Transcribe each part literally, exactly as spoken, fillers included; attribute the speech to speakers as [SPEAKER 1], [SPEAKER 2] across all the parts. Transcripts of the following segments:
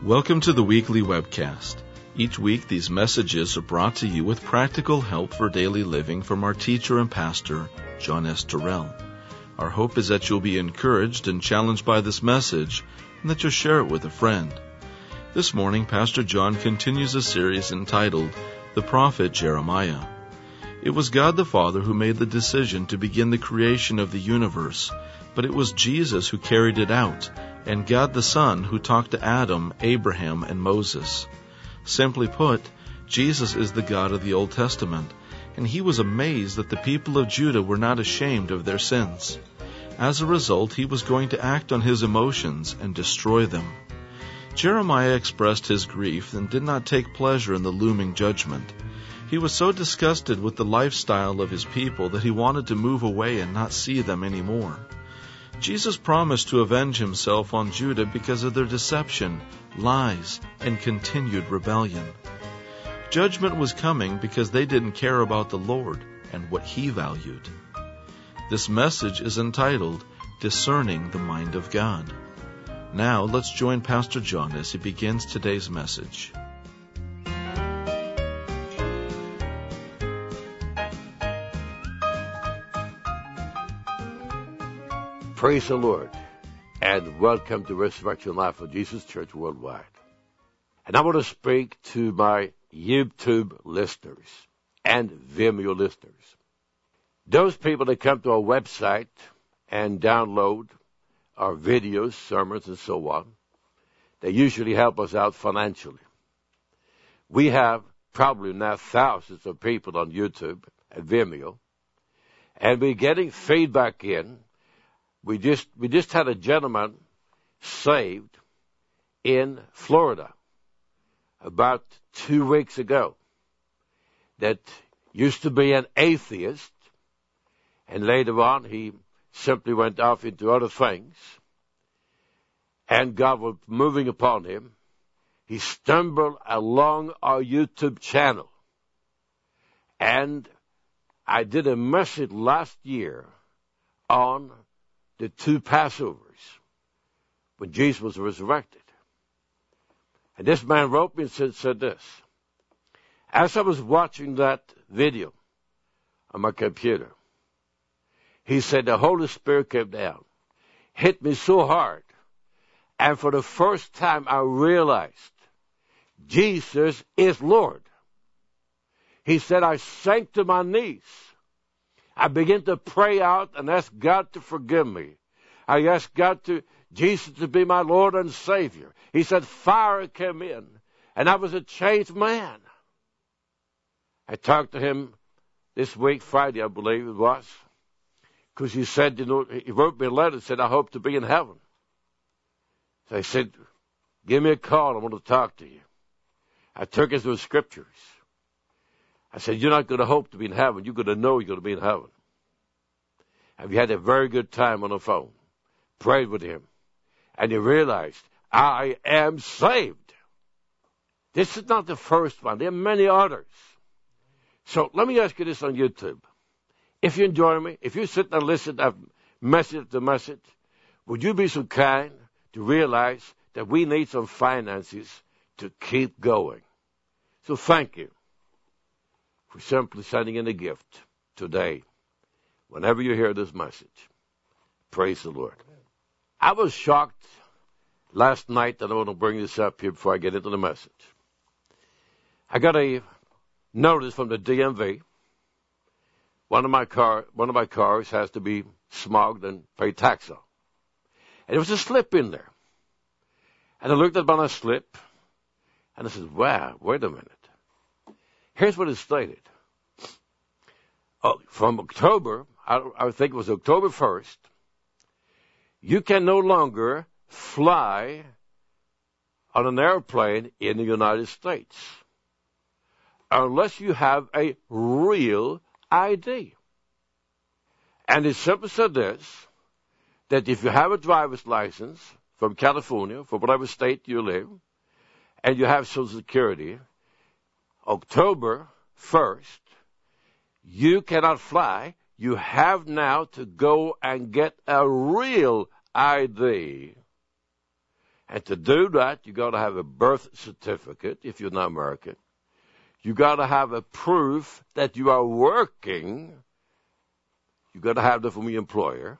[SPEAKER 1] Welcome to the weekly webcast. Each week these messages are brought to you with practical help for daily living from our teacher and pastor, John S. Terrell. Our hope is that you'll be encouraged and challenged by this message and that you'll share it with a friend. This morning, Pastor John continues a series entitled The Prophet Jeremiah. It was God the Father who made the decision to begin the creation of the universe, but it was Jesus who carried it out, and God the Son who talked to Adam, Abraham, and Moses. Simply put, Jesus is the God of the Old Testament, and he was amazed that the people of Judah were not ashamed of their sins. As a result, he was going to act on his emotions and destroy them. Jeremiah expressed his grief and did not take pleasure in the looming judgment. He was so disgusted with the lifestyle of his people that he wanted to move away and not see them anymore. Jesus promised to avenge himself on Judah because of their deception, lies, and continued rebellion. Judgment was coming because they didn't care about the Lord and what he valued. This message is entitled, Discerning the Mind of God. Now let's join Pastor John as he begins today's message.
[SPEAKER 2] Praise the Lord, and welcome to Resurrection Life of Jesus Church Worldwide. And I want to speak to my YouTube listeners and Vimeo listeners. Those people that come to our website and download our videos, sermons, and so on, they usually help us out financially. We have probably now thousands of people on YouTube and Vimeo, and we're getting feedback in. We just we just had a gentleman saved in Florida about two weeks ago that used to be an atheist, and later on he simply went off into other things, and God was moving upon him. He stumbled along our YouTube channel, and I did a message last year on the two Passovers when Jesus was resurrected. And this man wrote me and said, said this. As I was watching that video on my computer, he said the Holy Spirit came down, hit me so hard, and for the first time I realized Jesus is Lord. He said, I sank to my knees. I began to pray out and ask God to forgive me. I asked God to, Jesus to be my Lord and Savior. He said, fire came in, and I was a changed man. I talked to him this week, Friday, I believe it was, because he said, you know, he wrote me a letter and said, I hope to be in heaven. So I said, give me a call, I want to talk to you. I took his scriptures. I said, you're not going to hope to be in heaven. You're going to know you're going to be in heaven. And we had a very good time on the phone. Prayed with him. And he realized, I am saved. This is not the first one. There are many others. So let me ask you this on YouTube. If you enjoy me, if you sit and listen to message to message, would you be so kind to realize that we need some finances to keep going? So thank you for simply sending in a gift today, whenever you hear this message. Praise the Lord. I was shocked last night, and I want to bring this up here before I get into the message. I got a notice from the D M V. One of my car, one of my cars has to be smogged and pay tax on. And there was a slip in there. And I looked at my slip, and I said, wow, wait a minute. Here's what it stated. Oh, from October, I, I think it was October first, you can no longer fly on an airplane in the United States unless you have a real I D. And it simply said this, that if you have a driver's license from California, from whatever state you live, and you have Social Security, October first, you cannot fly. You have now to go and get a real I D And to do that, you got to have a birth certificate if you're not American. You got to have a proof that you are working. You got to have that from your employer.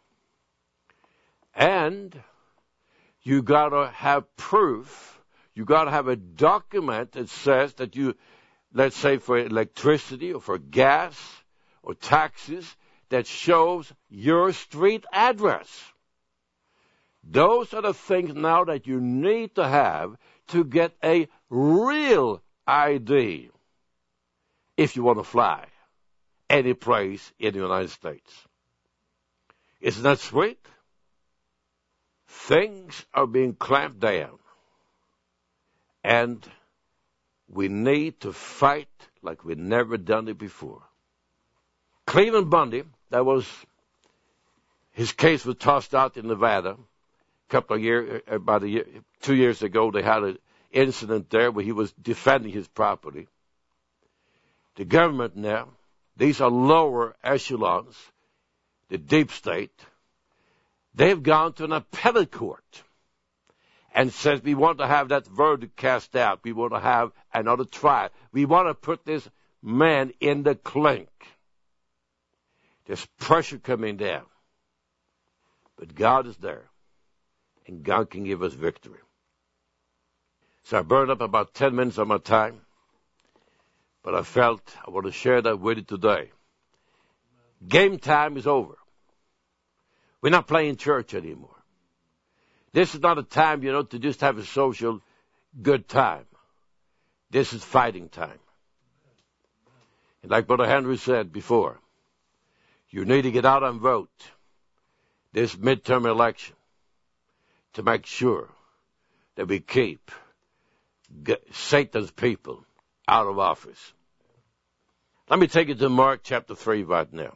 [SPEAKER 2] And you got to have proof. You got to have a document that says that you, let's say for electricity or for gas or taxes, that shows your street address. Those are the things now that you need to have to get a real I D if you want to fly any place in the United States. Isn't that sweet? Things are being clamped down, and we need to fight like we've never done it before. Cleveland Bundy, that was, his case was tossed out in Nevada. A couple of years, about a year, two years ago, they had an incident there where he was defending his property. The government now, these are lower echelons, the deep state, they've gone to an appellate court and said, we want to have that verdict cast out. We want to have another trial. We want to put this man in the clink. There's pressure coming down. But God is there. And God can give us victory. So I burned up about ten minutes of my time. But I felt I want to share that with you today. Game time is over. We're not playing church anymore. This is not a time, you know, to just have a social good time. This is fighting time. And like Brother Henry said before, you need to get out and vote this midterm election to make sure that we keep Satan's people out of office. Let me take you to Mark chapter three right now.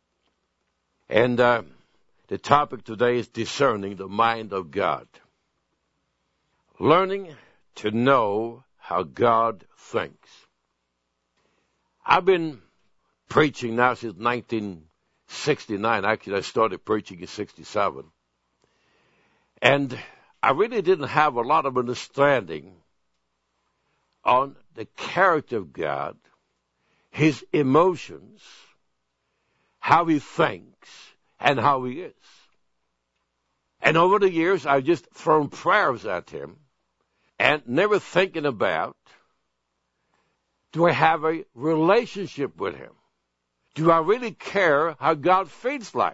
[SPEAKER 2] And uh, the topic today is discerning the mind of God. Learning to know how God thinks. I've been preaching now since nineteen sixty-nine. Actually, I started preaching in sixty-seven. And I really didn't have a lot of understanding on the character of God, his emotions, how he thinks, and how he is. And over the years, I've just thrown prayers at him and never thinking about, do I have a relationship with him? Do I really care how God feels like?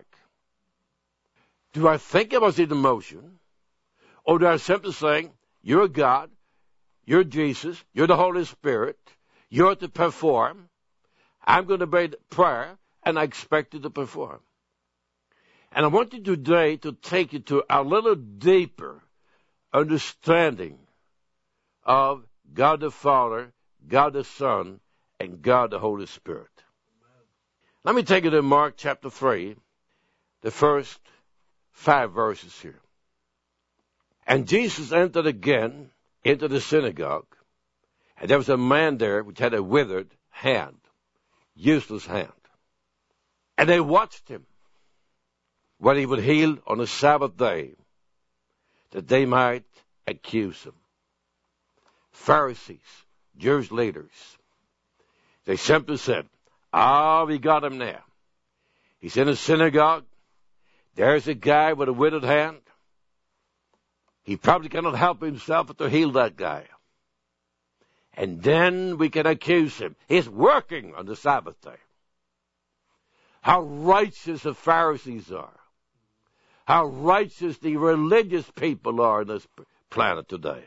[SPEAKER 2] Do I think about his emotion? Or do I simply say, you're God, you're Jesus, you're the Holy Spirit, you're to perform, I'm going to pray prayer, and I expect you to perform. And I want you today to take you to a little deeper understanding of God the Father, God the Son, and God the Holy Spirit. Let me take you to Mark chapter three, the first five verses here. And Jesus entered again into the synagogue, and there was a man there which had a withered hand, useless hand. And they watched him when he would heal on the Sabbath day, that they might accuse him. Pharisees, Jewish leaders, they simply said, ah, oh, we got him now. He's in a synagogue. There's a guy with a withered hand. He probably cannot help himself but to heal that guy. And then we can accuse him. He's working on the Sabbath day. How righteous the Pharisees are. How righteous the religious people are on this planet today.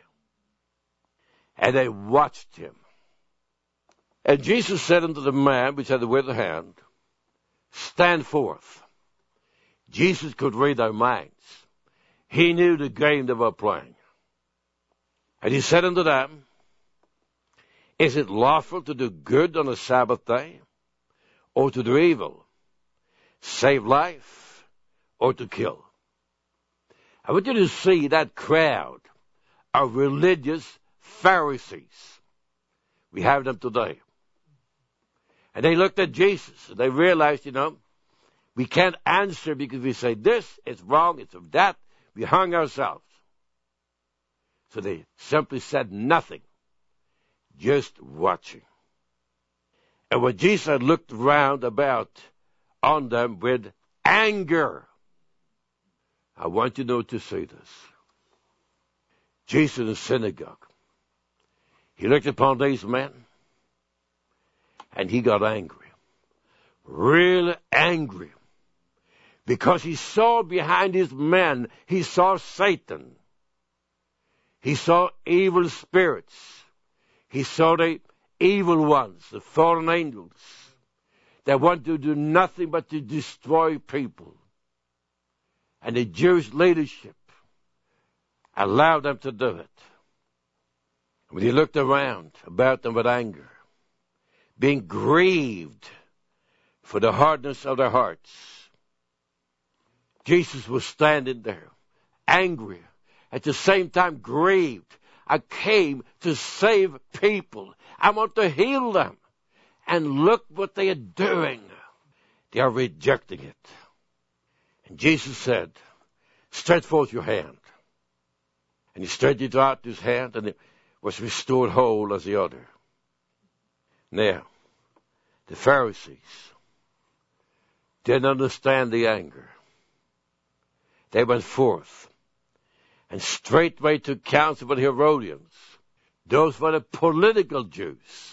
[SPEAKER 2] And they watched him. And Jesus said unto the man which had the withered hand, stand forth. Jesus could read our minds. He knew the game they were playing. And he said unto them, is it lawful to do good on the Sabbath day, or to do evil, save life, or to kill? I want you to see that crowd of religious Pharisees. We have them today. And they looked at Jesus, and they realized, you know, we can't answer because we say this, it's wrong, it's of that. We hung ourselves. So they simply said nothing, just watching. And when Jesus looked round about on them with anger, I want you to know to say this. Jesus in the synagogue, he looked upon these men, and he got angry, really angry, because he saw behind his men, he saw Satan. He saw evil spirits. He saw the evil ones, the fallen angels, that want to do nothing but to destroy people. And the Jewish leadership allowed them to do it. When he looked around about them with anger, being grieved for the hardness of their hearts, Jesus was standing there, angry, at the same time grieved. I came to save people. I want to heal them. And look what they are doing. They are rejecting it. And Jesus said, stretch forth your hand. And he stretched out his hand, and it was restored whole as the other. Now, the Pharisees didn't understand the anger. They went forth and straightway took counsel with the Herodians. Those were the political Jews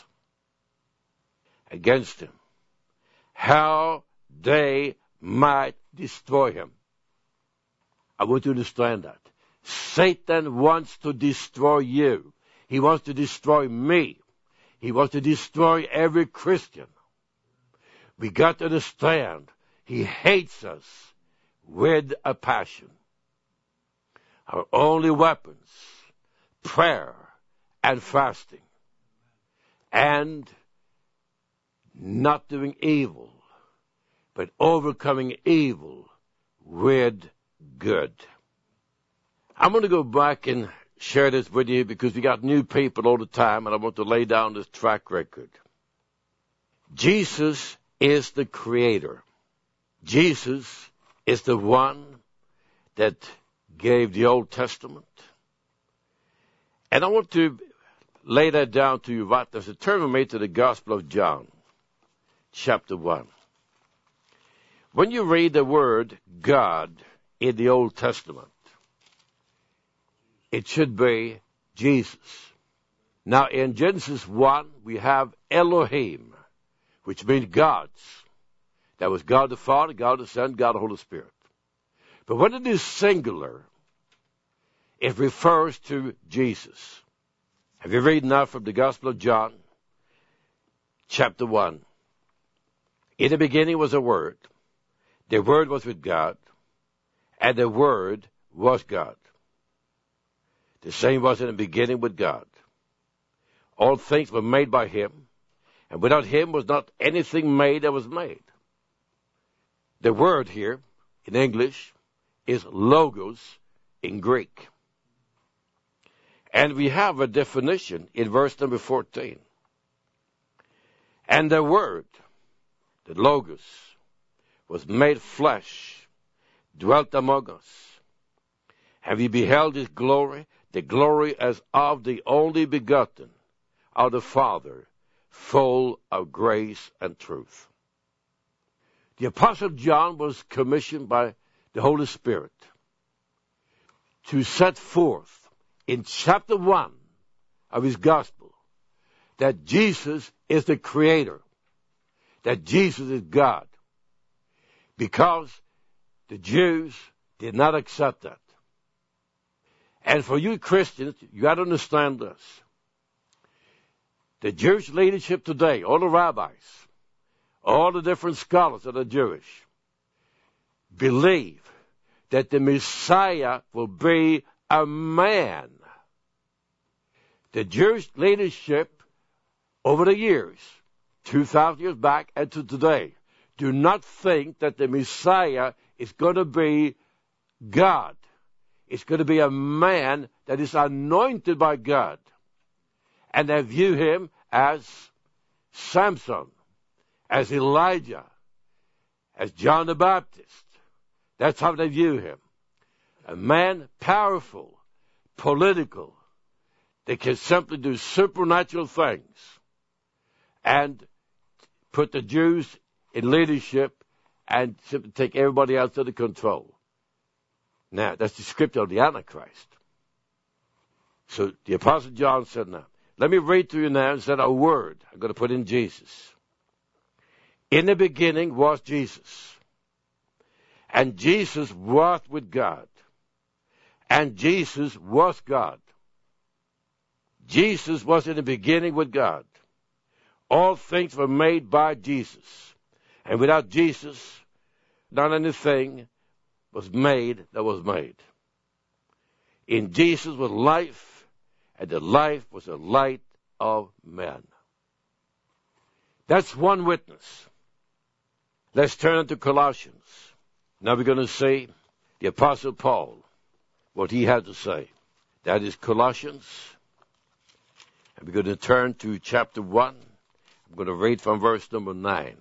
[SPEAKER 2] against him. How they might destroy him. I want you to understand that. Satan wants to destroy you. He wants to destroy me. He wants to destroy every Christian. We got to understand, he hates us with a passion. Our only weapons, prayer and fasting, and not doing evil, but overcoming evil with good. I'm going to go back and share this with you because we got new people all the time, and I want to lay down this track record. Jesus is the creator. Jesus is the one that gave the Old Testament. And I want to lay that down to you right now. So turn with me to the Gospel of John, chapter one. When you read the word God in the Old Testament, it should be Jesus. Now in Genesis one, we have Elohim, which means gods. That was God the Father, God the Son, God the Holy Spirit. But when it is singular, it refers to Jesus. Have you read now from the Gospel of John, chapter one? In the beginning was a Word. The Word was with God, and the Word was God. The same was in the beginning with God. All things were made by him, and without him was not anything made that was made. The word here, in English, is logos in Greek. And we have a definition in verse number fourteen. And the word, the logos, was made flesh, dwelt among us. Have you beheld his glory? The glory as of the only begotten of the Father, full of grace and truth. The Apostle John was commissioned by the Holy Spirit to set forth in chapter one of his gospel that Jesus is the creator, that Jesus is God, because the Jews did not accept that. And for you Christians, you got to understand this. The Jewish leadership today, all the rabbis, all the different scholars that are Jewish, believe that the Messiah will be a man. The Jewish leadership over the years, two thousand years back and to today, do not think that the Messiah is going to be God. It's going to be a man that is anointed by God. And they view him as Samson, as Elijah, as John the Baptist. That's how they view him. A man powerful, political, that can simply do supernatural things and put the Jews in leadership and simply take everybody else under control. Now, that's the scripture of the Antichrist. So the Apostle John said, now, let me read to you now instead of a word. I'm going to put in Jesus. In the beginning was Jesus. And Jesus was with God. And Jesus was God. Jesus was in the beginning with God. All things were made by Jesus. And without Jesus, not anything was made that was made. In Jesus was life, and the life was the light of men. That's one witness. Let's turn to Colossians. Now we're going to see the Apostle Paul, what he had to say. That is Colossians. And we're going to turn to chapter one. I'm going to read from verse number nine.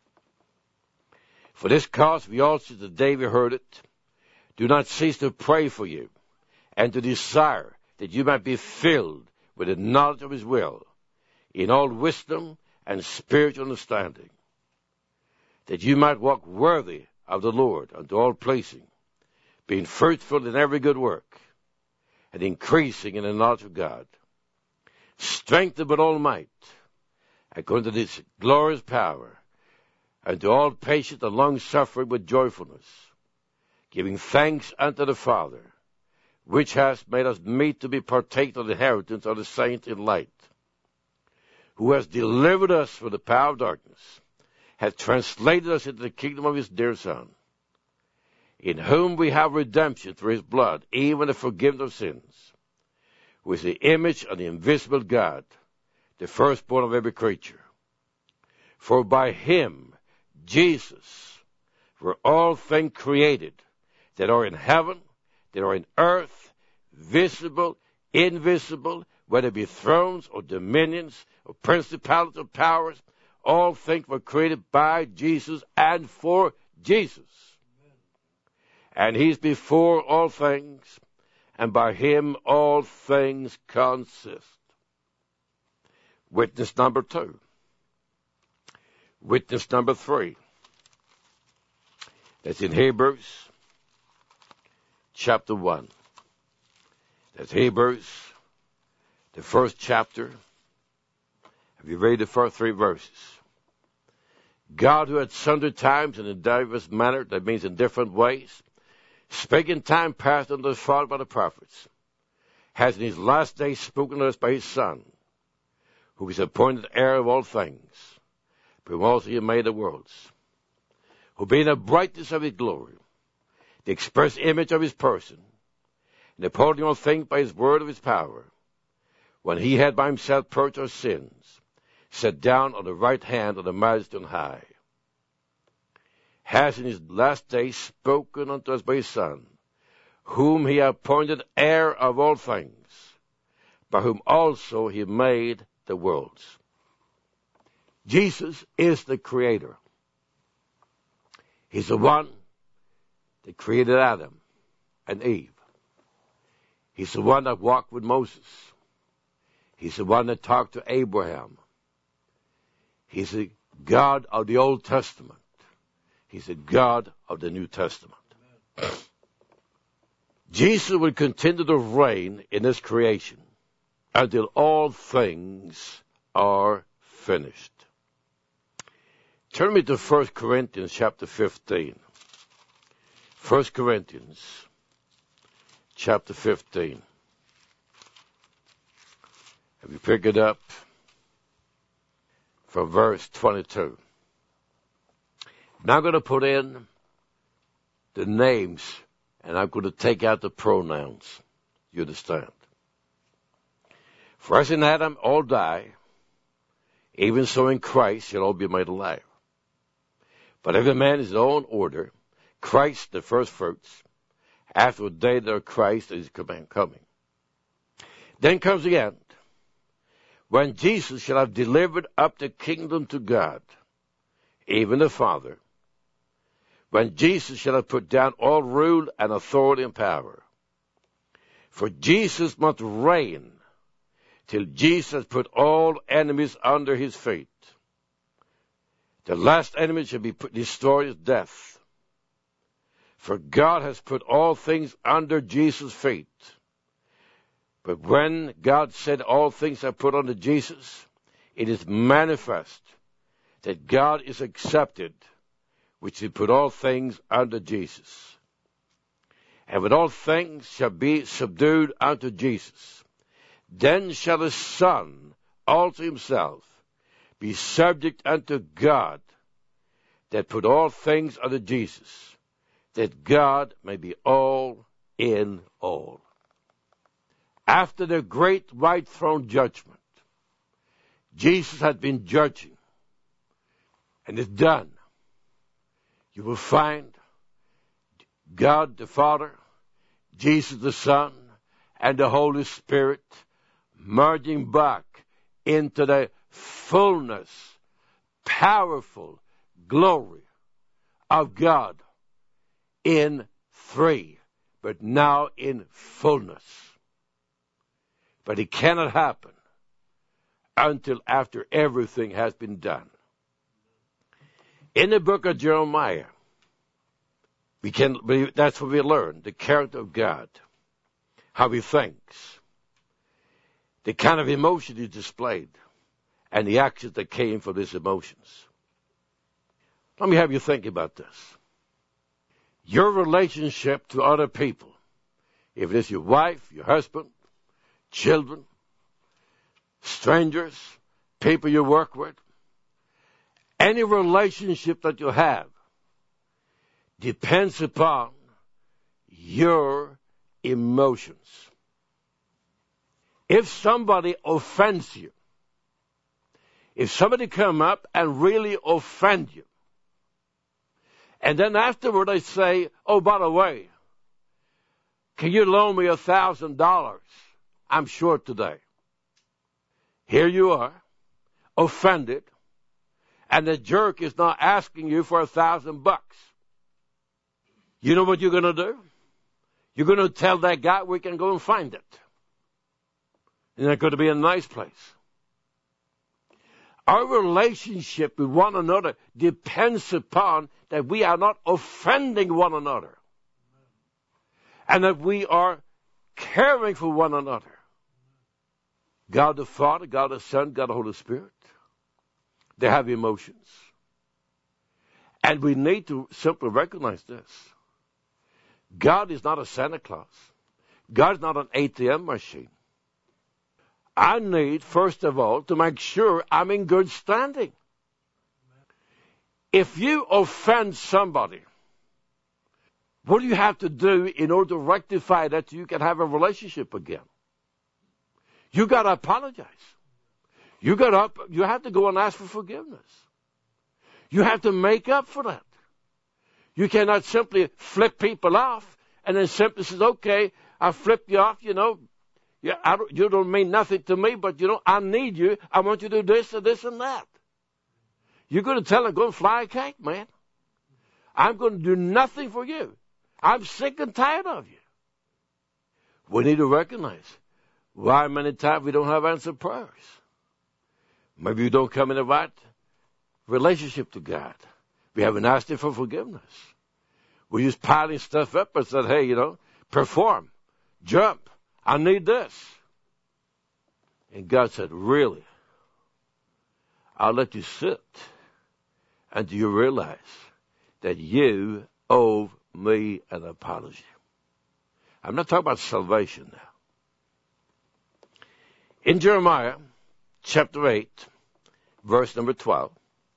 [SPEAKER 2] For this cause we also, the day we heard it, do not cease to pray for you, and to desire that you might be filled with the knowledge of his will, in all wisdom and spiritual understanding, that you might walk worthy of the Lord unto all pleasing, being fruitful in every good work, and increasing in the knowledge of God, strengthened with all might, according to this glorious power, and to all patience and long-suffering with joyfulness, giving thanks unto the Father, which has made us meet to be partakers of the inheritance of the saints in light, who has delivered us from the power of darkness, hath translated us into the kingdom of his dear Son, in whom we have redemption through his blood, even the forgiveness of sins, who is the image of the invisible God, the firstborn of every creature. For by him, Jesus, were all things created, that are in heaven, that are in earth, visible, invisible, whether it be thrones or dominions or principalities or powers, all things were created by Jesus and for Jesus. And he's before all things, and by him all things consist. Witness number two. Witness number three. That's in Hebrews chapter one. That's Hebrews, the first chapter. Have you read the first three verses? God, who at sundry times and in diverse manner, that means in different ways, spake in time past unto the Father by the prophets, has in his last days spoken to us by his Son, who is appointed heir of all things, by whom also he made the worlds, who being the brightness of his glory, the express image of his person, and upholding all things by his word of his power, when he had by himself purged our sins, sat down on the right hand of the Majesty on high, has in his last days spoken unto us by his Son, whom he appointed heir of all things, by whom also he made the worlds. Jesus is the Creator. He's the one that created Adam and Eve. He's the one that walked with Moses. He's the one that talked to Abraham. He's the God of the Old Testament. He's the God of the New Testament. Amen. Jesus will continue to reign in this creation until all things are finished. Turn me to First Corinthians chapter fifteen. First Corinthians chapter fifteen. Have you picked it up from verse twenty-two? Now I'm going to put in the names, and I'm going to take out the pronouns. You understand? For as in Adam all die, even so in Christ shall all be made alive. But every man is his own order, Christ the first fruits, after the day that Christ is coming. Then comes the end, when Jesus shall have delivered up the kingdom to God, even the Father, when Jesus shall have put down all rule and authority and power. For Jesus must reign till Jesus put all enemies under his feet. The last enemy shall be put, destroyed is death. For God has put all things under Jesus' feet. But when God said all things are put under Jesus, it is manifest that God is accepted, which he put all things under Jesus. And when all things shall be subdued unto Jesus, then shall the Son also himself be subject unto God, that put all things under Jesus, that God may be all in all. After the great white throne judgment, Jesus had been judging, and it's done. You will find God the Father, Jesus the Son, and the Holy Spirit merging back into the fullness, powerful glory of God in three, but now in fullness. But it cannot happen until after everything has been done. In the book of Jeremiah, we can, that's what we learn, the character of God, how he thinks, the kind of emotion he displayed, and the actions that came from these emotions. Let me have you think about this. Your relationship to other people, if it is your wife, your husband, children, strangers, people you work with, any relationship that you have depends upon your emotions. If somebody offends you, if somebody come up and really offend you, and then afterward they say, oh, by the way, can you loan me a thousand dollars? I'm short today. Here you are, offended, and the jerk is not asking you for a thousand bucks. You know what you're going to do? You're going to tell that guy we can go and find it. Isn't that going to be a nice place? Our relationship with one another depends upon that we are not offending one another, and that we are caring for one another. God the Father, God the Son, God the Holy Spirit, they have emotions. And we need to simply recognize this. God is not a Santa Claus. God is not an A T M machine. I need, first of all, to make sure I'm in good standing. If you offend somebody, what do you have to do in order to rectify that so you can have a relationship again? You got to apologize. You got to, you have to go and ask for forgiveness. You have to make up for that. You cannot simply flip people off and then simply say, okay, I flipped you off, you know. Yeah, I don't, you don't mean nothing to me, but, you know, I need you. I want you to do this and this and that. You're going to tell them, go and fly a kite, man. I'm going to do nothing for you. I'm sick and tired of you. We need to recognize why many times we don't have answered prayers. Maybe we don't come in the right relationship to God. We haven't asked Him for forgiveness. We're just piling stuff up and said, hey, you know, perform, jump. I need this. And God said, really? I'll let you sit until you realize that you owe me an apology. I'm not talking about salvation now. In Jeremiah chapter eight, verse number twelve,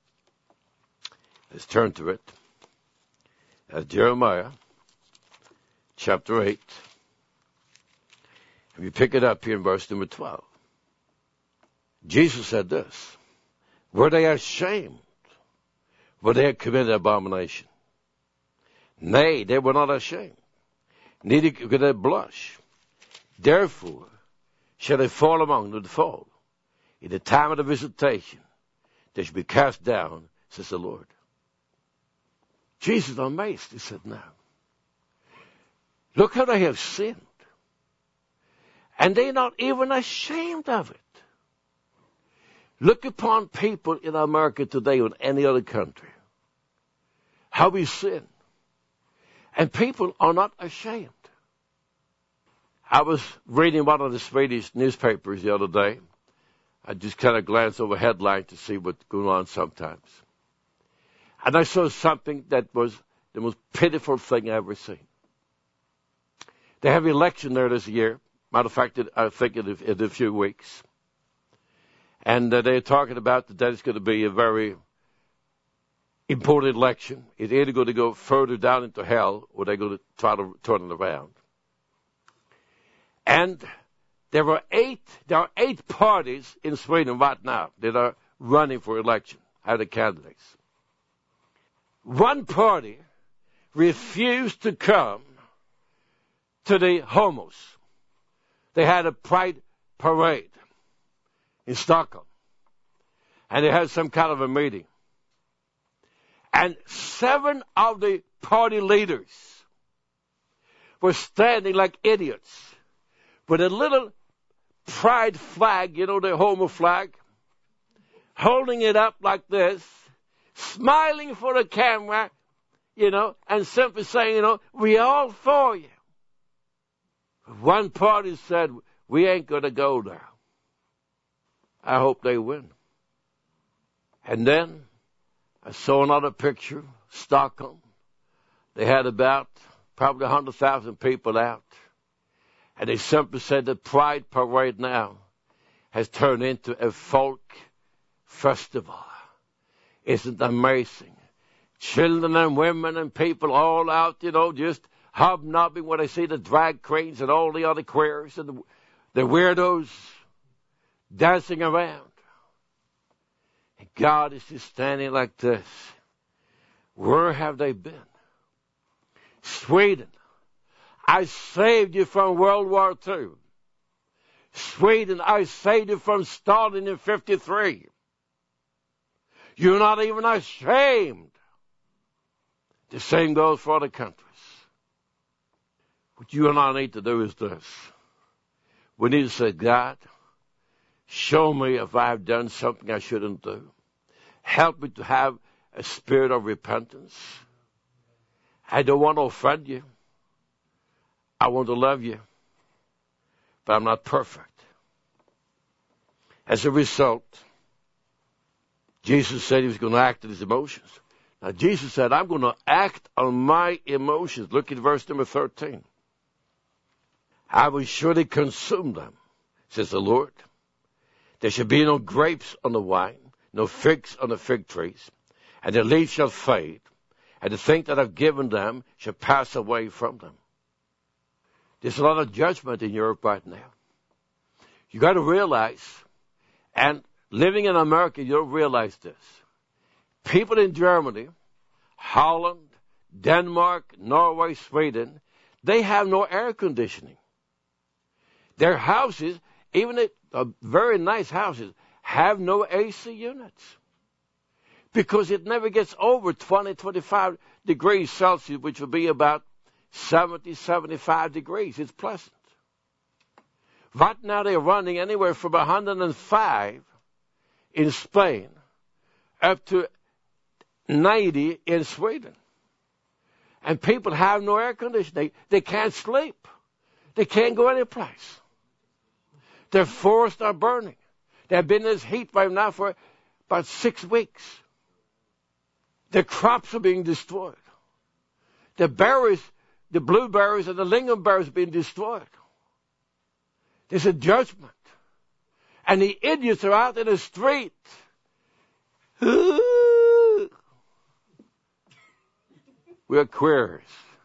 [SPEAKER 2] let's turn to it. That's Jeremiah chapter eight. And we pick it up here in verse number twelve. Jesus said this, were they ashamed? Were they had committed abomination? Nay, they were not ashamed, neither could they blush. Therefore shall they fall among the fold. In the time of the visitation, they shall be cast down, says the Lord. Jesus amazed. He said, now, look how they have sinned. And they're not even ashamed of it. Look upon people in America today or in any other country. How we sin. And people are not ashamed. I was reading one of the Swedish newspapers the other day. I just kind of glanced over headlines to see what's going on sometimes. And I saw something that was the most pitiful thing I ever seen. They have an election there this year. Matter of fact, I think in a, in a few weeks. And uh, they're talking about that it's going to be a very important election. It's either going to go further down into hell or they're going to try to turn it around. And there were eight, there are eight parties in Sweden right now that are running for election, are the candidates. One party refused to come to the homos. They had a pride parade in Stockholm. And they had some kind of a meeting. And seven of the party leaders were standing like idiots with a little pride flag, you know, the homo flag, holding it up like this, smiling for the camera, you know, and simply saying, you know, we all for you. One party said, we ain't going to go there. I hope they win. And then I saw another picture, Stockholm. They had about probably one hundred thousand people out. And they simply said the Pride Parade now has turned into a folk festival. Isn't it amazing? Children and women and people all out, you know, just hobnobbing when they see the drag queens and all the other queers and the, the weirdos dancing around. And God is just standing like this. Where have they been? Sweden. I saved you from World War Two. Sweden, I saved you from Stalin in fifty-three. You're not even ashamed. The same goes for other countries. What you and I need to do is this. We need to say, God, show me if I've done something I shouldn't do. Help me to have a spirit of repentance. I don't want to offend you. I want to love you. But I'm not perfect. As a result, Jesus said he was going to act on his emotions. Now, Jesus said, I'm going to act on my emotions. Look at verse number thirteen. I will surely consume them, says the Lord. There shall be no grapes on the wine, no figs on the fig trees, and the leaves shall fade, and the thing that I've given them shall pass away from them. There's a lot of judgment in Europe right now. You got to realize, and living in America, you don't realize this. People in Germany, Holland, Denmark, Norway, Sweden, they have no air conditioning. Their houses, even the uh, very nice houses, have no A C units. Because it never gets over twenty, twenty-five degrees Celsius, which would be about seventy, seventy-five degrees. It's pleasant. Right now they're running anywhere from one hundred five in Spain up to ninety in Sweden. And people have no air conditioning. They, they can't sleep. They can't go any place. Their forests are burning. They've been in this heat wave now for about six weeks. Their crops are being destroyed. The berries, the blueberries and the lingonberries are being destroyed. There's a judgment. And the idiots are out in the street. We're queers.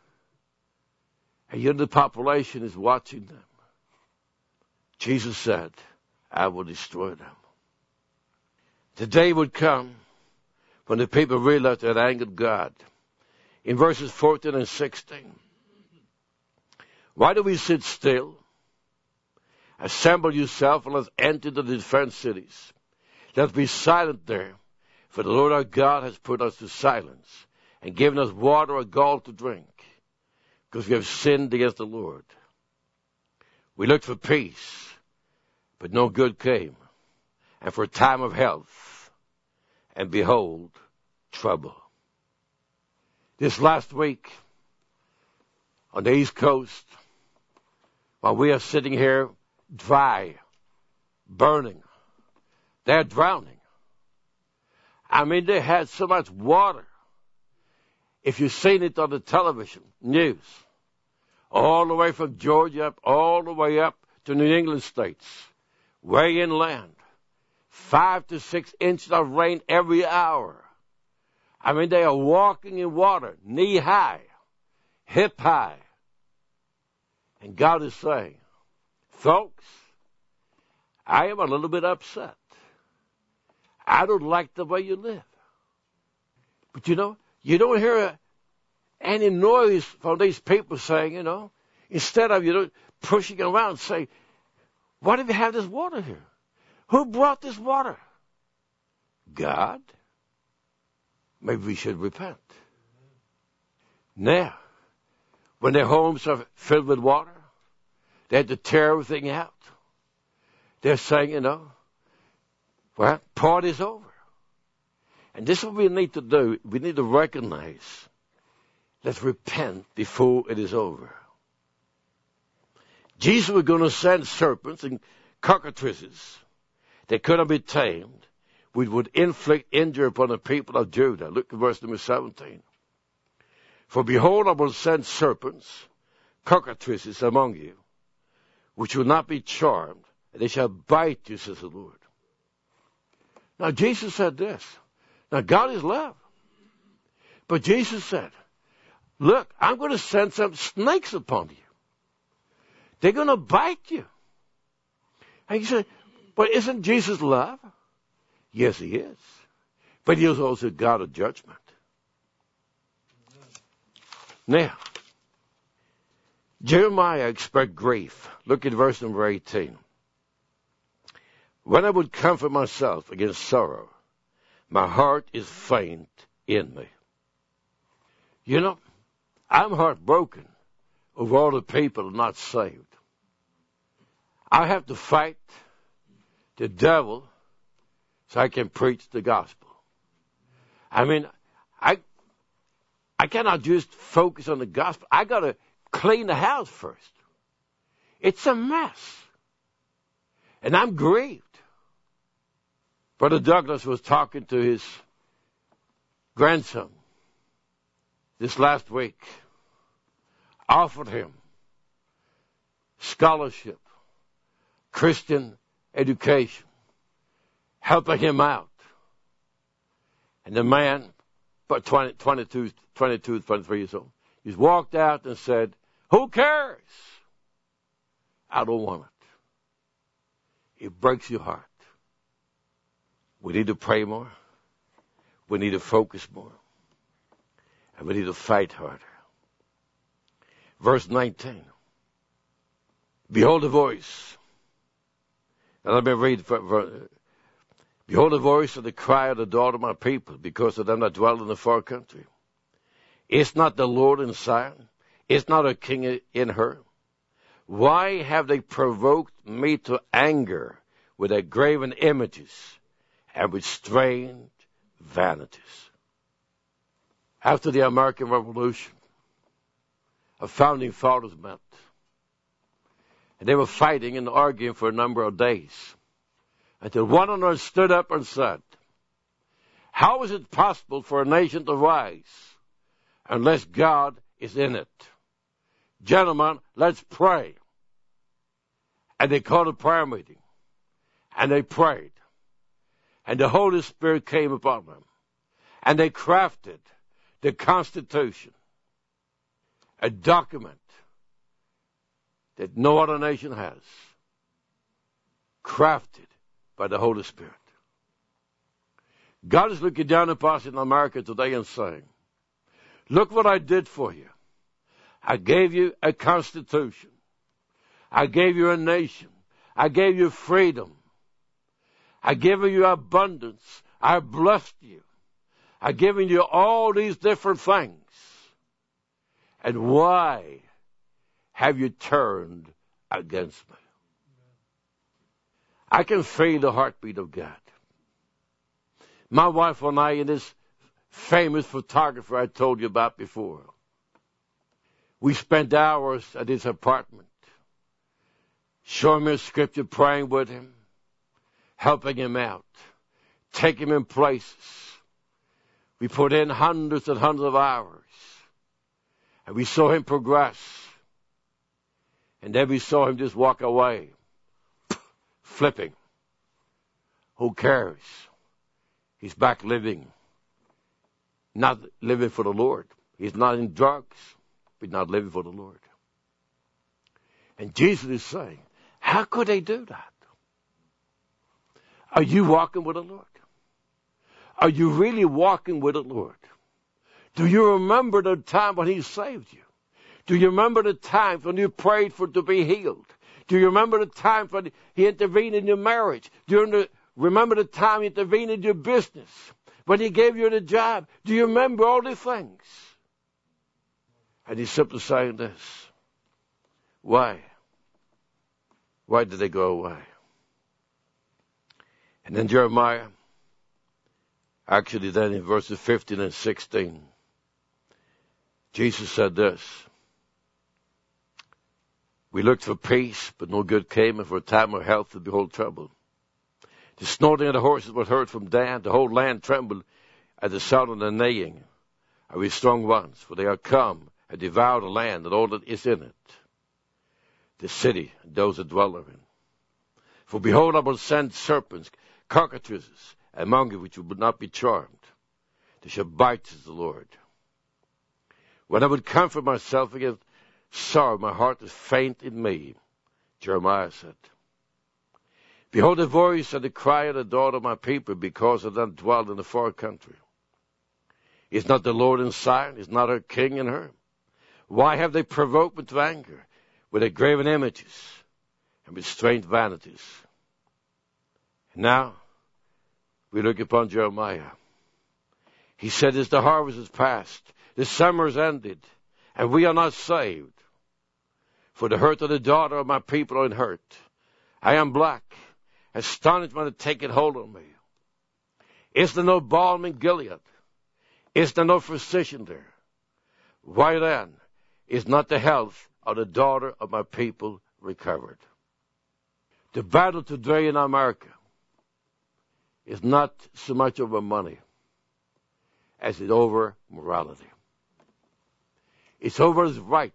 [SPEAKER 2] And yet the population is watching them. Jesus said, I will destroy them. The day would come when the people realized they had angered God. In verses fourteen and sixteen. Why do we sit still? Assemble yourself and let's enter the defense cities. Let's be silent there, for the Lord our God has put us to silence and given us water or gall to drink, because we have sinned against the Lord. We looked for peace, but no good came. and for a time of health, and behold, trouble. This last week, on the East Coast, while we are sitting here dry, burning, they're drowning. I mean, they had so much water. If you've seen it on the television news, all the way from Georgia up, all the way up to New England states, way inland, five to six inches of rain every hour. I mean, they are walking in water, knee high, hip high. And God is saying, folks, I am a little bit upset. I don't like the way you live. But you know, you don't hear any noise from these people saying, you know, instead of, you know, pushing around and saying, why do we have this water here? Who brought this water? God. Maybe we should repent. Now, when their homes are filled with water, they had to tear everything out. They're saying, you know, well, party's over. And this is what we need to do. We need to recognize, let's repent before it is over. Jesus was going to send serpents and cockatrices that could not be tamed, which would inflict injury upon the people of Judah. Look at verse number seventeen. For behold, I will send serpents, cockatrices among you, which will not be charmed, and they shall bite you, says the Lord. Now, Jesus said this. Now, God is love. But Jesus said, look, I'm going to send some snakes upon you. They're going to bite you. And you say, but isn't Jesus love? Yes, he is. But he is also God of judgment. Now, Jeremiah expressed grief. Look at verse number eighteen. When I would comfort myself against sorrow, my heart is faint in me. You know, I'm heartbroken over all the people not saved. I have to fight the devil so I can preach the gospel. I mean, I I cannot just focus on the gospel. I got to clean the house first. It's a mess. And I'm grieved. Brother Douglas was talking to his grandson this last week, offered him scholarship, Christian education, helping him out. And the man, but twenty, twenty-two, twenty-two, twenty-three years old, he's walked out and said, who cares? I don't want it. It breaks your heart. We need to pray more. We need to focus more. And we need to fight harder. Verse nineteen. Behold the voice. And let me read. Behold the voice of the cry of the daughter of my people, because of them that dwell in the far country. Is not the Lord in Zion? Is not a king in her? Why have they provoked me to anger with their graven images and with strange vanities? After the American Revolution, a founding fathers met. And they were fighting and arguing for a number of days, until one of them stood up and said, how is it possible for a nation to rise unless God is in it? Gentlemen, let's pray. And they called a prayer meeting. And they prayed. And the Holy Spirit came upon them. And they crafted the Constitution, a document that no other nation has, crafted by the Holy Spirit. God is looking down upon us in America today and saying, look what I did for you. I gave you a constitution. I gave you a nation. I gave you freedom. I gave you abundance. I blessed you. I've given you all these different things. And why have you turned against me? I can feel the heartbeat of God. My wife and I, and this famous photographer I told you about before, we spent hours at his apartment, showing him scripture, praying with him, helping him out, taking him in places. We put in hundreds and hundreds of hours, and we saw him progress. And then we saw him just walk away, flipping. Who cares? He's back living, not living for the Lord. He's not in drugs, but not living for the Lord. And Jesus is saying, how could they do that? Are you walking with the Lord? Are you really walking with the Lord? Do you remember the time when he saved you? Do you remember the times when you prayed for to be healed? Do you remember the times when he intervened in your marriage? Do you remember the time he intervened in your business? When he gave you the job? Do you remember all these things? And he's simply saying this. Why? Why did they go away? And then Jeremiah, actually then in verses fifteen and sixteen, Jesus said this. We looked for peace, but no good came, and for a time of health, and behold, trouble. The snorting of the horses was heard from Dan. The whole land trembled at the sound of the neighing of his strong ones, for they are come and devoured the land and all that is in it, the city and those that dwell therein. For behold, I will send serpents, cockatrices, among you which would not be charmed. They shall bite, says the Lord. When I would comfort myself against sorrow, my heart is faint in me, Jeremiah said. Behold the voice and the cry of the daughter of my people, because of them dwell in the far country. Is not the Lord in Zion? Is not her king in her? Why have they provoked me to anger with their graven images and with strange vanities? And now we look upon Jeremiah. He said, as the harvest is past, the summer is ended, and we are not saved. For the hurt of the daughter of my people are in hurt. I am black. Astonishment had taken hold on me. Is there no balm in Gilead? Is there no physician there? Why then is not the health of the daughter of my people recovered? The battle today in America is not so much over money as it's over morality. It's over his right.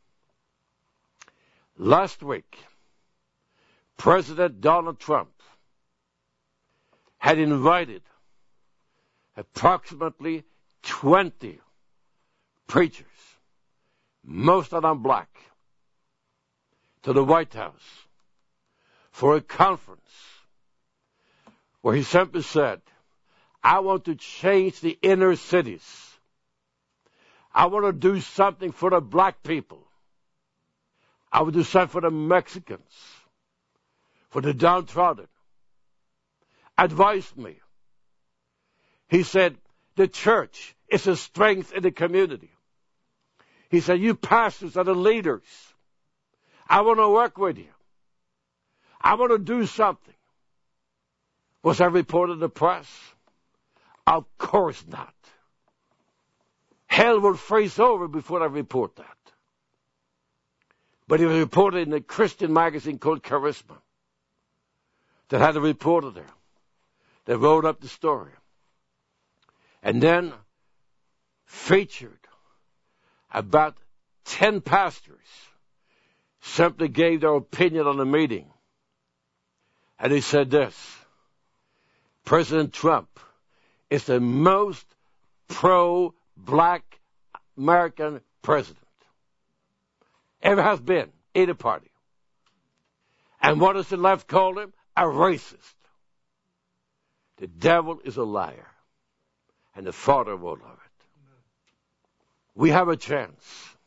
[SPEAKER 2] Last week, President Donald Trump had invited approximately twenty preachers, most of them black, to the White House for a conference where he simply said, I want to change the inner cities. I want to do something for the black people. I will do something for the Mexicans, for the downtrodden. Advised me. He said, the church is a strength in the community. He said, you pastors are the leaders. I want to work with you. I want to do something. Was that reported in the press? Of course not. Hell will freeze over before I report that. But it was reported in a Christian magazine called Charisma that had a reporter there that wrote up the story. And then featured about ten pastors simply gave their opinion on the meeting. And he said this, President Trump is the most pro-black American president ever has been, either party. And what does the left call him? A racist. The devil is a liar, and the father of all of it. We have a chance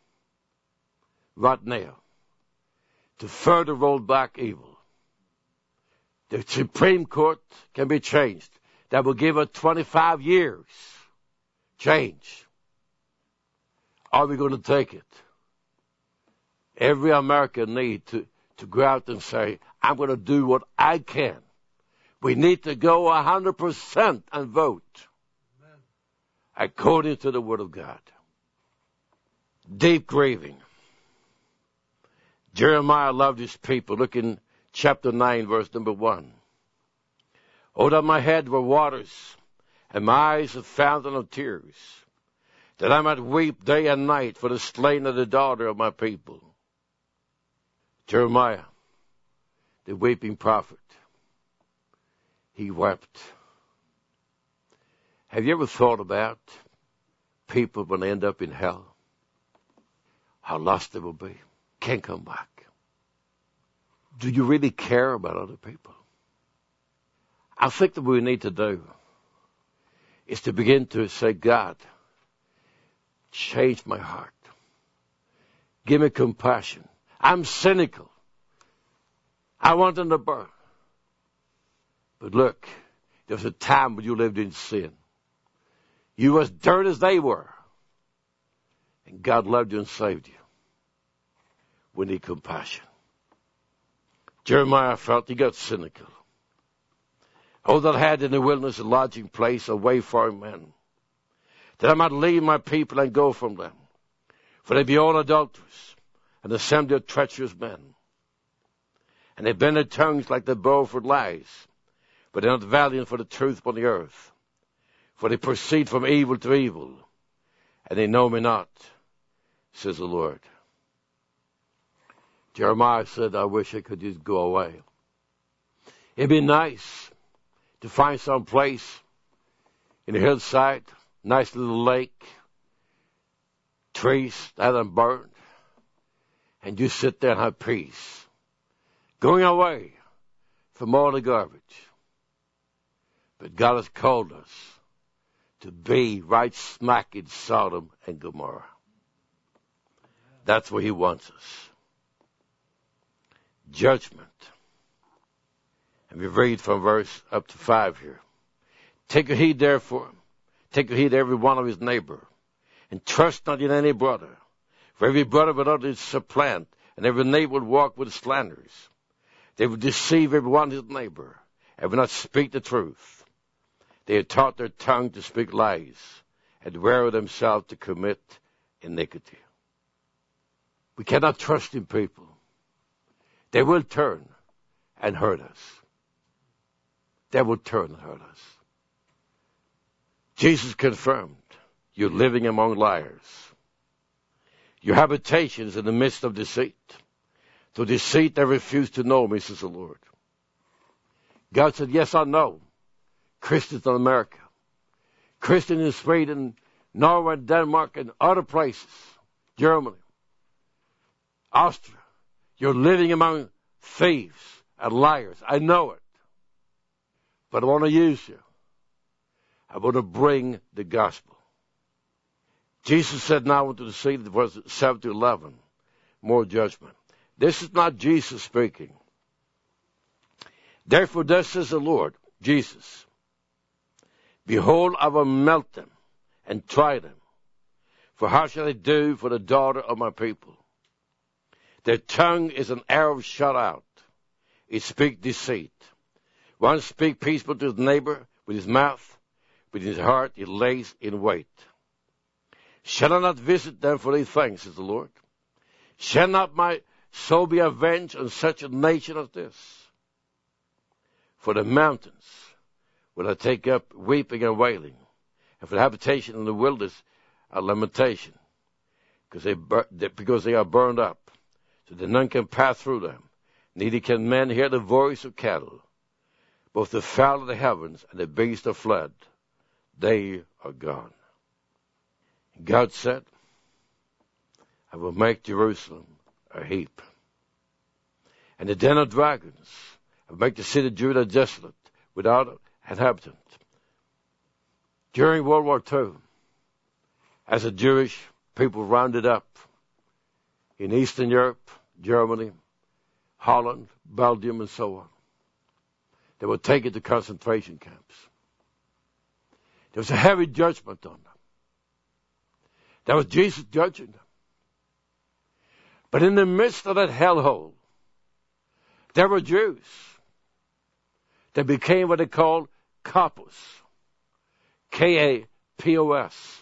[SPEAKER 2] right now to further roll back evil. The Supreme Court can be changed. That will give us twenty-five years. Change. Are we going to take it? Every American needs to, to go out and say, I'm going to do what I can. We need to go one hundred percent and vote Amen. According to the Word of God. Deep grieving. Jeremiah loved his people. Look in chapter nine, verse number one. Oh, that my head were waters, and my eyes a fountain of tears, that I might weep day and night for the slain of the daughter of my people. Jeremiah, the weeping prophet, he wept. Have you ever thought about people when they end up in hell? How lost they will be. Can't come back. Do you really care about other people? I think that what we need to do is to begin to say, God, change my heart. Give me compassion. I'm cynical. I want them to burn. But look, there was a time when you lived in sin. You were as dirty as they were. And God loved you and saved you. We need compassion. Jeremiah felt he got cynical. Oh, that I had in the wilderness a lodging place, a wayfaring man, that I might leave my people and go from them. For they be all adulterers, and assembly of treacherous men. And they bend their tongues like the bow for lies, but they are not valiant for the truth upon the earth. For they proceed from evil to evil, and they know me not, says the Lord. Jeremiah said, I wish I could just go away. It'd be nice to find some place in the hillside, nice little lake, trees that haven't burned, and you sit there and have peace, going away from all the garbage. But God has called us to be right smack in Sodom and Gomorrah. That's where he wants us. Judgment. And we read from verse up to five here. Take heed therefore, take heed to every one of his neighbor, and trust not in any brother. For every brother would utterly supplant, and every neighbor would walk with slanders. They would deceive every one his neighbor, and would not speak the truth. They had taught their tongue to speak lies, and wear themselves to commit iniquity. We cannot trust in people. They will turn and hurt us. They will turn and hurt us. Jesus confirmed, you're living among liars. Your habitation is in the midst of deceit. To deceit they refuse to know me, says the Lord. God said, yes, I know. Christians in America, Christians in Sweden, Norway, Denmark, and other places, Germany, Austria. You're living among thieves and liars. I know it. But I want to use you. I want to bring the gospel. Jesus said, now into the seed, verse seven to eleven, more judgment. This is not Jesus speaking. Therefore, thus says the Lord, Jesus, behold, I will melt them and try them. For how shall I do for the daughter of my people? Their tongue is an arrow shot out. It speaks deceit. One speaks peaceable to his neighbor with his mouth, but in his heart he lays in wait. Shall I not visit them for these things, says the Lord? Shall not my soul be avenged on such a nation as this? For the mountains will I take up weeping and wailing, and for the habitation in the wilderness a lamentation, because they, bur- because they are burned up, so that none can pass through them. Neither can men hear the voice of cattle. Both the fowl of the heavens and the beasts are fled. They are gone. God said, I will make Jerusalem a heap, and the den of dragons. I will make the city of Judah desolate, without an inhabitant. During World War Two, as the Jewish people rounded up in Eastern Europe, Germany, Holland, Belgium, and so on, they were taken to concentration camps. There was a heavy judgment on them. That was Jesus judging them. But in the midst of that hellhole, There were Jews that became what they called Kapos. K A P O S.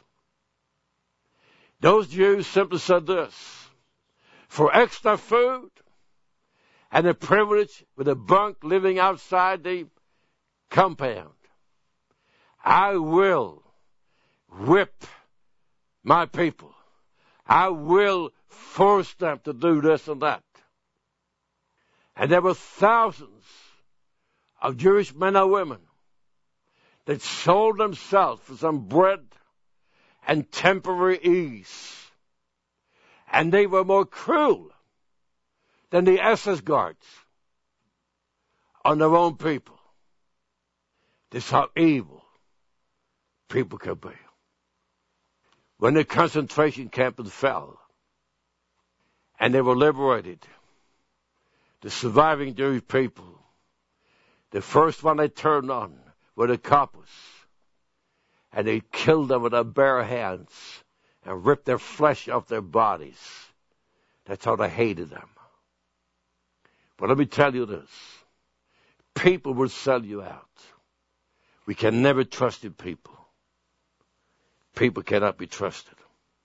[SPEAKER 2] Those Jews simply said this: for extra food and the privilege with a bunk living outside the compound, I will whip my people. I will force them to do this and that. And there were thousands of Jewish men and women that sold themselves for some bread and temporary ease. And they were more cruel than the S S guards on their own people. This is how evil people can be. When the concentration camps fell and they were liberated, the surviving Jewish people, the first one they turned on were the Kapos. And they killed them with their bare hands and ripped their flesh off their bodies. That's how they hated them. But let me tell you this. People will sell you out. We can never trust in people. People cannot be trusted.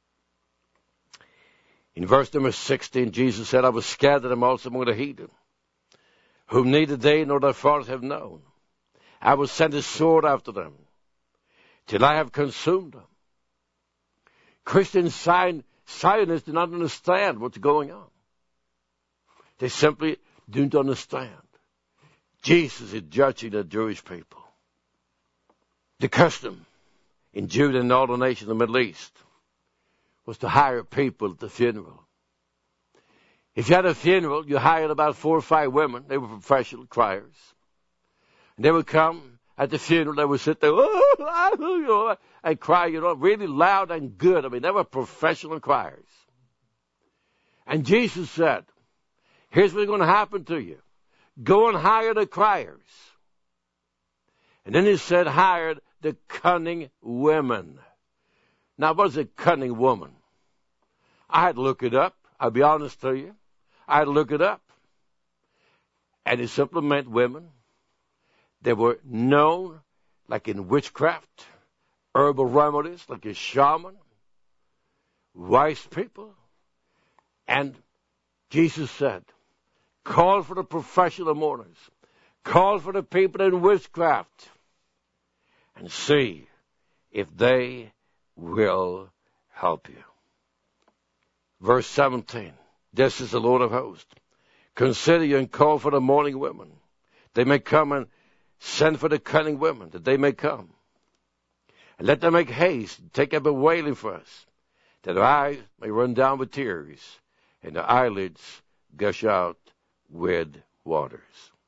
[SPEAKER 2] In verse number sixteen, Jesus said, I will scatter them also among the heathen, whom neither they nor their fathers have known. I will send a sword after them, till I have consumed them. Christian Zionists do not understand what's going on. They simply don't understand. Jesus is judging the Jewish people. The custom in Judah and all the nations of the Middle East was to hire people at the funeral. If you had a funeral, you hired about four or five women. They were professional criers. And they would come at the funeral. They would sit there and cry, you know, really loud and good. I mean, they were professional criers. And Jesus said, here's what's going to happen to you. Go and hire the criers. And then he said, hired the cunning women. Now, what is a cunning woman? I had to look it up. I'll be honest to you. I had to look it up. And it simply meant women. They were known like in witchcraft, herbal remedies, like a shaman, wise people. And Jesus said, call for the professional mourners. Call for the people in witchcraft. And see if they will help you. Verse seventeen. This is the Lord of hosts. Consider you and call for the mourning women. They may come, and send for the cunning women, that they may come. And let them make haste, and take up a wailing for us, that their eyes may run down with tears, and their eyelids gush out with waters.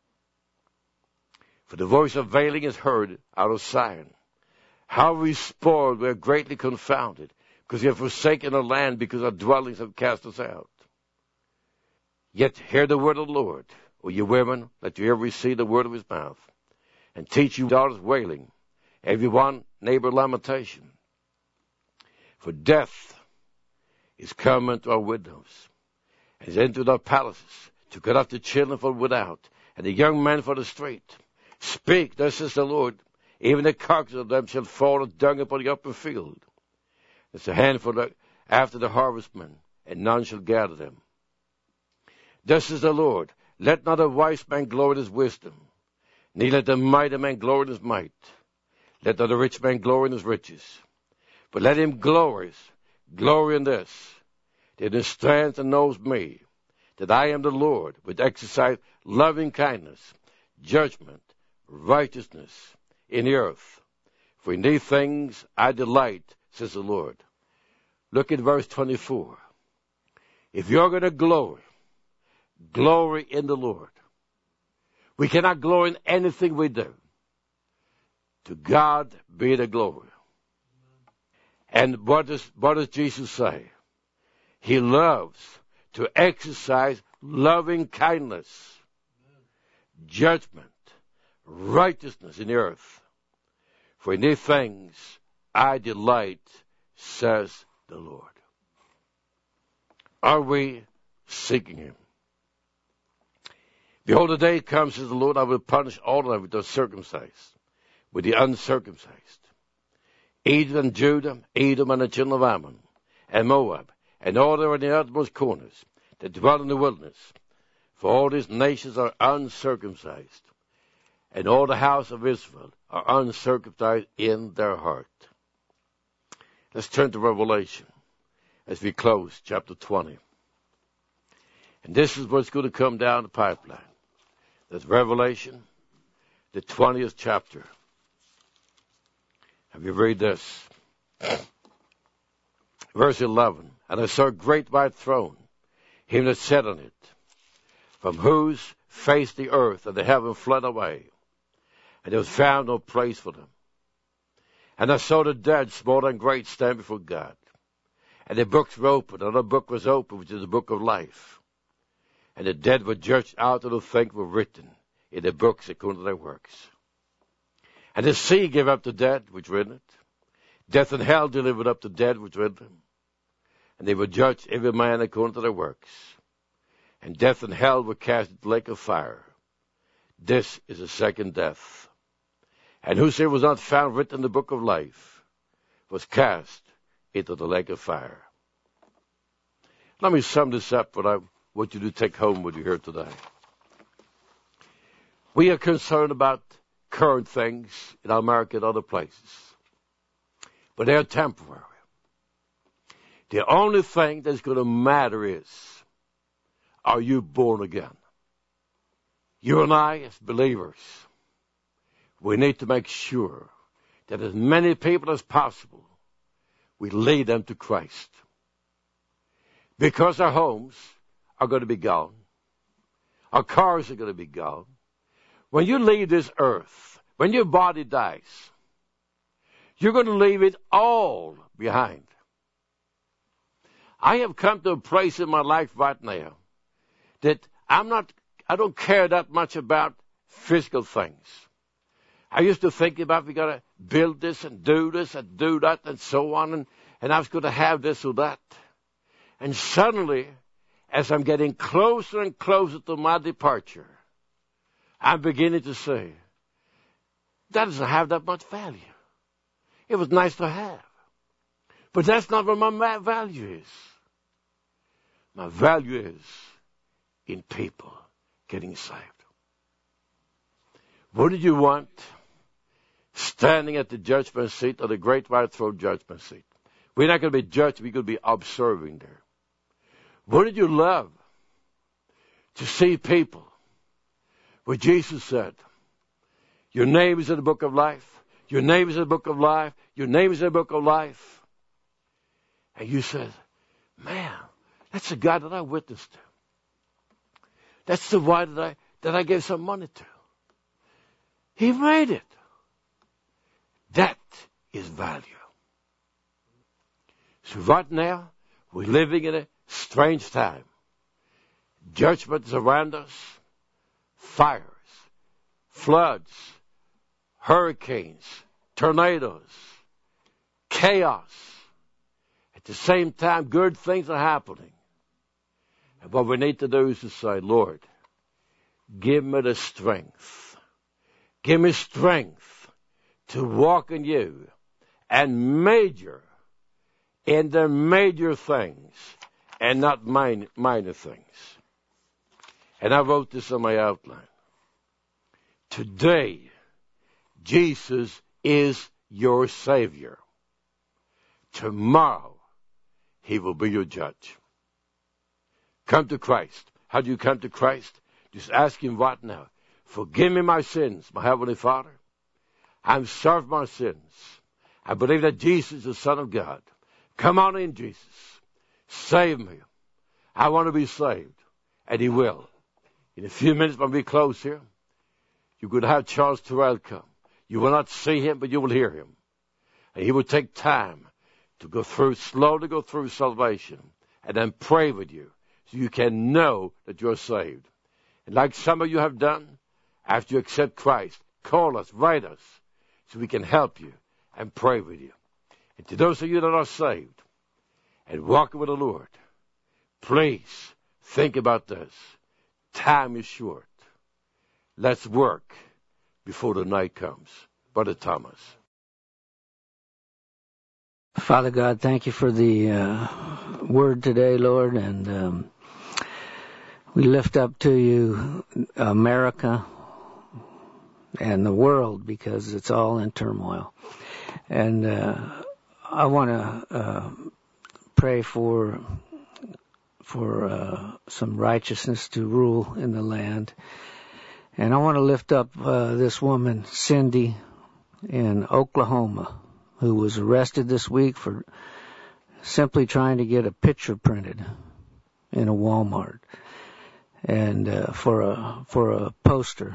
[SPEAKER 2] For the voice of wailing is heard out of Zion. How we spoiled, we are greatly confounded, because we have forsaken our land, because our dwellings have cast us out. Yet hear the word of the Lord, O ye women, let you ever receive the word of his mouth, and teach you daughters wailing, every one neighbor lamentation. For death is come unto our widows, and is entered our palaces, to cut off the children from without, and the young men for the street. Speak, thus says the Lord, even the carcasses of them shall fall as dung upon the open field. It's a handful after the harvestmen, and none shall gather them. Thus says the Lord, let not a wise man glory in his wisdom, neither let the mighty man glory in his might. Let not a rich man glory in his riches, but let him glory, glory in this, that he stands and knows me, that I am the Lord, which exercise loving kindness, judgment, righteousness in the earth. For in these things I delight, says the Lord. Look at verse twenty-four. If you're going to glory, glory in the Lord. We cannot glory in anything we do. To God be the glory. And what does, what does Jesus say? He loves to exercise loving kindness, judgment, righteousness in the earth. For in these things I delight, says the Lord. Are we seeking him? Behold, the day comes, says the Lord, I will punish all of them with the circumcised, with the uncircumcised. Edom and Judah, Edom and the children of Ammon, and Moab, and all that are in the uttermost corners, that dwell in the wilderness. For all these nations are uncircumcised, and all the house of Israel are uncircumcised in their heart. Let's turn to Revelation as we close chapter twenty. And this is what's going to come down the pipeline. That's Revelation, the twentieth chapter. Have you read this? Verse eleven. And I saw a great white throne, him that sat on it, from whose face the earth and the heaven fled away, and there was found no place for them. And I saw the dead, small and great, stand before God. And the books were opened, and another book was opened, which is the book of life. And the dead were judged out of the things were written in the books according to their works. And the sea gave up the dead which were in it. Death and hell delivered up the dead which were in them. And they were judged every man according to their works. And death and hell were cast into the lake of fire. This is the second death. And whosoever was not found written in the book of life was cast into the lake of fire. Let me sum this up, what I want you to take home with you here today. We are concerned about current things in America and other places, but they are temporary. The only thing that's going to matter is, are you born again? You and I, as believers, we need to make sure that as many people as possible, we lead them to Christ. Because our homes are going to be gone. Our cars are going to be gone. When you leave this earth, when your body dies, you're going to leave it all behind. I have come to a place in my life right now that I'm not, I don't care that much about physical things. I used to think about we got to build this and do this and do that and so on, and, and I was going to have this or that. And suddenly, as I'm getting closer and closer to my departure, I'm beginning to say, that doesn't have that much value. It was nice to have. But that's not what my value is. My value is in people getting saved. What did you want standing at the judgment seat or the great white throne judgment seat? We're not going to be judged. We're going to be observing there. What did you love? To see people where Jesus said, your name is in the book of life. Your name is in the book of life. Your name is in the book of life. And you said, man, that's the guy that I witnessed to. That's the one that I, that I gave some money to. He made it. That is value. So right now, we're living in a strange time. Judgment is around us. Fires, floods, hurricanes, tornadoes, chaos. At the same time, good things are happening. And what we need to do is to say, Lord, give me the strength. Give me strength to walk in you and major in the major things and not minor, minor things. And I wrote this on my outline. Today, Jesus is your Savior. Tomorrow, He will be your judge. Come to Christ. How do you come to Christ? Just ask Him right now. Forgive me my sins, my Heavenly Father. I'm sorry for my sins. I believe that Jesus is the Son of God. Come on in, Jesus. Save me. I want to be saved. And He will. In a few minutes when we close here, you could have Charles Terrell come. You will not see him, but you will hear him. And he will take time to go through, slowly go through salvation, and then pray with you so you can know that you're saved. And like some of you have done, after you accept Christ, call us, write us, so we can help you and pray with you. And to those of you that are saved and walking with the Lord, please think about this. Time is short. Let's work before the night comes. Brother Thomas.
[SPEAKER 3] Father God, thank you for the uh, word today, Lord, and um, we lift up to you America and the world because it's all in turmoil. And uh, I want to uh, pray for for uh, some righteousness to rule in the land. And I want to lift up uh, this woman, Cindy, in Oklahoma, who was arrested this week for simply trying to get a picture printed in a Walmart and uh, for a for a poster.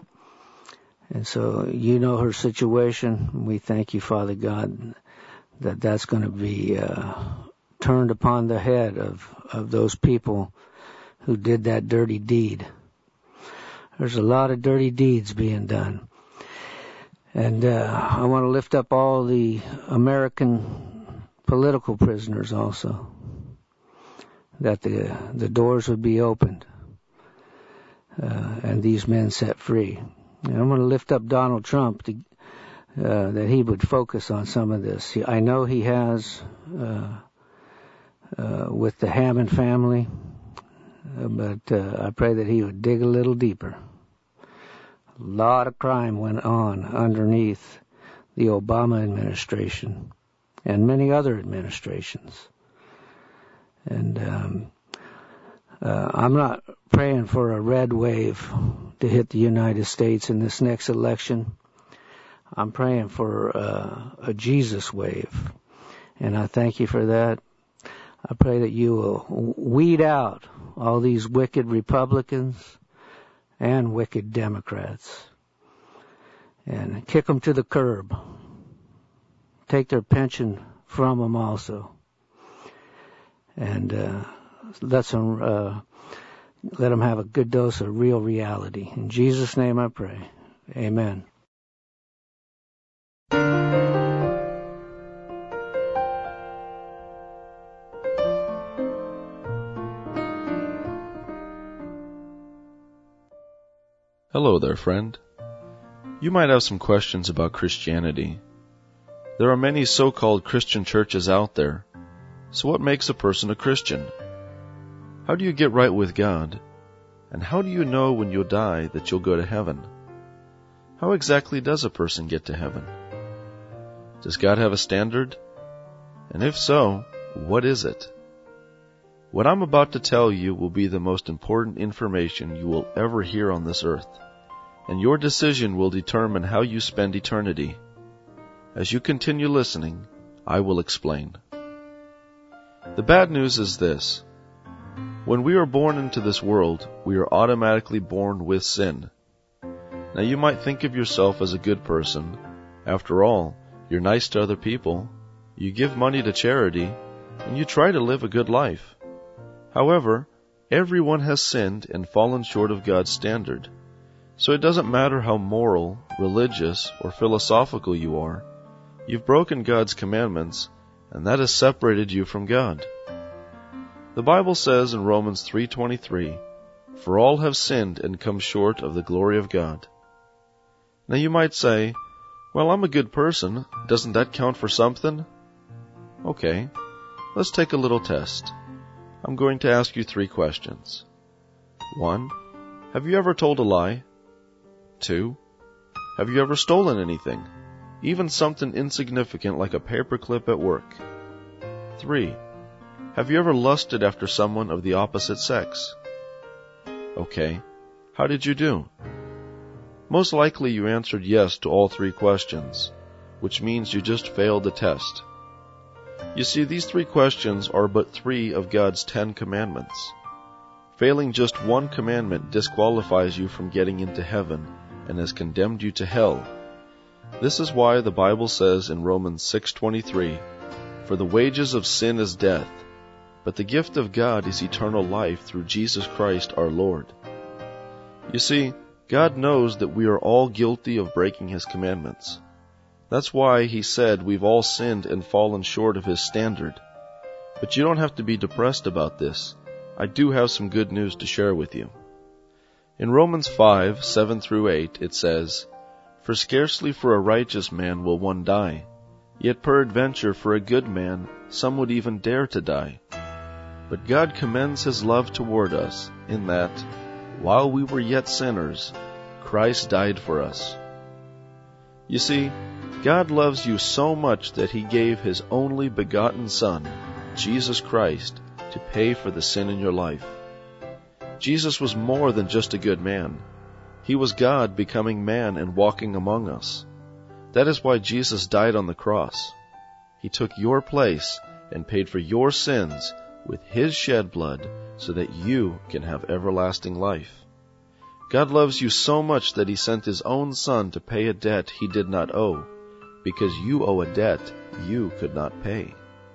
[SPEAKER 3] And so you know her situation. We thank you, Father God, that that's going to be uh, turned upon the head of, of those people who did that dirty deed. There's a lot of dirty deeds being done. And uh, I want to lift up all the American political prisoners also, that the the doors would be opened uh, and these men set free. And I'm going to lift up Donald Trump, to, uh, that he would focus on some of this. He, I know he has uh, uh, with the Hammond family, uh, but uh, I pray that he would dig a little deeper. A lot of crime went on underneath the Obama administration and many other administrations. And um, uh, I'm not praying for a red wave to hit the United States in this next election. I'm praying for uh, a Jesus wave. And I thank you for that. I pray that you will weed out all these wicked Republicans and wicked Democrats and kick them to the curb. Take their pension from them also. And uh, let them, uh, let them have a good dose of real reality. In Jesus' name I pray. Amen.
[SPEAKER 1] Hello there, friend. You might have some questions about Christianity. There are many so-called Christian churches out there. So what makes a person a Christian? How do you get right with God? And how do you know when you'll die that you'll go to heaven? How exactly does a person get to heaven? Does God have a standard? And if so, what is it? What I'm about to tell you will be the most important information you will ever hear on this earth, and your decision will determine how you spend eternity. As you continue listening, I will explain. The bad news is this. When we are born into this world, we are automatically born with sin. Now you might think of yourself as a good person. After all, you're nice to other people, you give money to charity, and you try to live a good life. However, everyone has sinned and fallen short of God's standard. So it doesn't matter how moral, religious, or philosophical you are. You've broken God's commandments, and that has separated you from God. The Bible says in Romans three twenty-three, "For all have sinned and come short of the glory of God." Now you might say, "Well, I'm a good person. Doesn't that count for something?" Okay, let's take a little test. I'm going to ask you three questions. One, have you ever told a lie? Two, have you ever stolen anything, even something insignificant like a paperclip at work? Three, have you ever lusted after someone of the opposite sex? Okay, how did you do? Most likely you answered yes to all three questions, which means you just failed the test. You see, these three questions are but three of God's Ten Commandments. Failing just one commandment disqualifies you from getting into heaven and has condemned you to hell. This is why the Bible says in Romans six twenty-three, "For the wages of sin is death, but the gift of God is eternal life through Jesus Christ our Lord." You see, God knows that we are all guilty of breaking His commandments. That's why He said we've all sinned and fallen short of His standard. But you don't have to be depressed about this. I do have some good news to share with you. In Romans five, seven through eight, it says, "For scarcely for a righteous man will one die, yet peradventure for a good man some would even dare to die. But God commends his love toward us, in that, while we were yet sinners, Christ died for us." You see, God loves you so much that he gave his only begotten Son, Jesus Christ, to pay for the sin in your life. Jesus was more than just a good man. He was God becoming man and walking among us. That is why Jesus died on the cross. He took your place and paid for your sins with his shed blood so that you can have everlasting life. God loves you so much that he sent his own Son to pay a debt he did not owe, because you owe a debt you could not pay.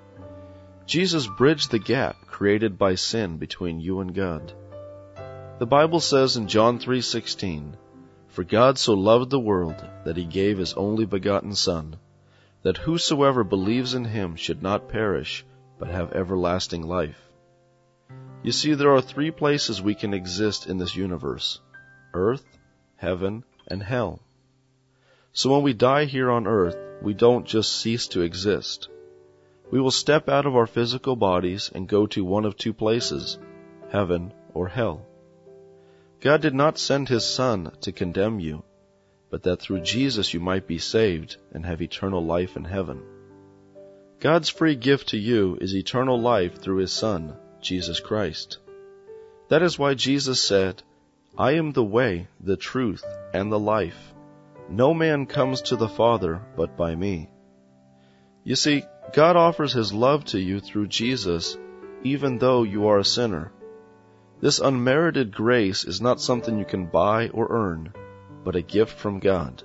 [SPEAKER 1] Jesus bridged the gap created by sin between you and God. The Bible says in John three sixteen, "For God so loved the world that he gave his only begotten Son, that whosoever believes in him should not perish, but have everlasting life." You see, there are three places we can exist in this universe: earth, heaven, and hell. So when we die here on earth, we don't just cease to exist. We will step out of our physical bodies and go to one of two places, heaven or hell. God did not send his Son to condemn you, but that through Jesus you might be saved and have eternal life in heaven. God's free gift to you is eternal life through his Son, Jesus Christ. That is why Jesus said, "I am the way, the truth, and the life. No man comes to the Father but by me." You see, God offers his love to you through Jesus, even though you are a sinner. This unmerited grace is not something you can buy or earn, but a gift from God.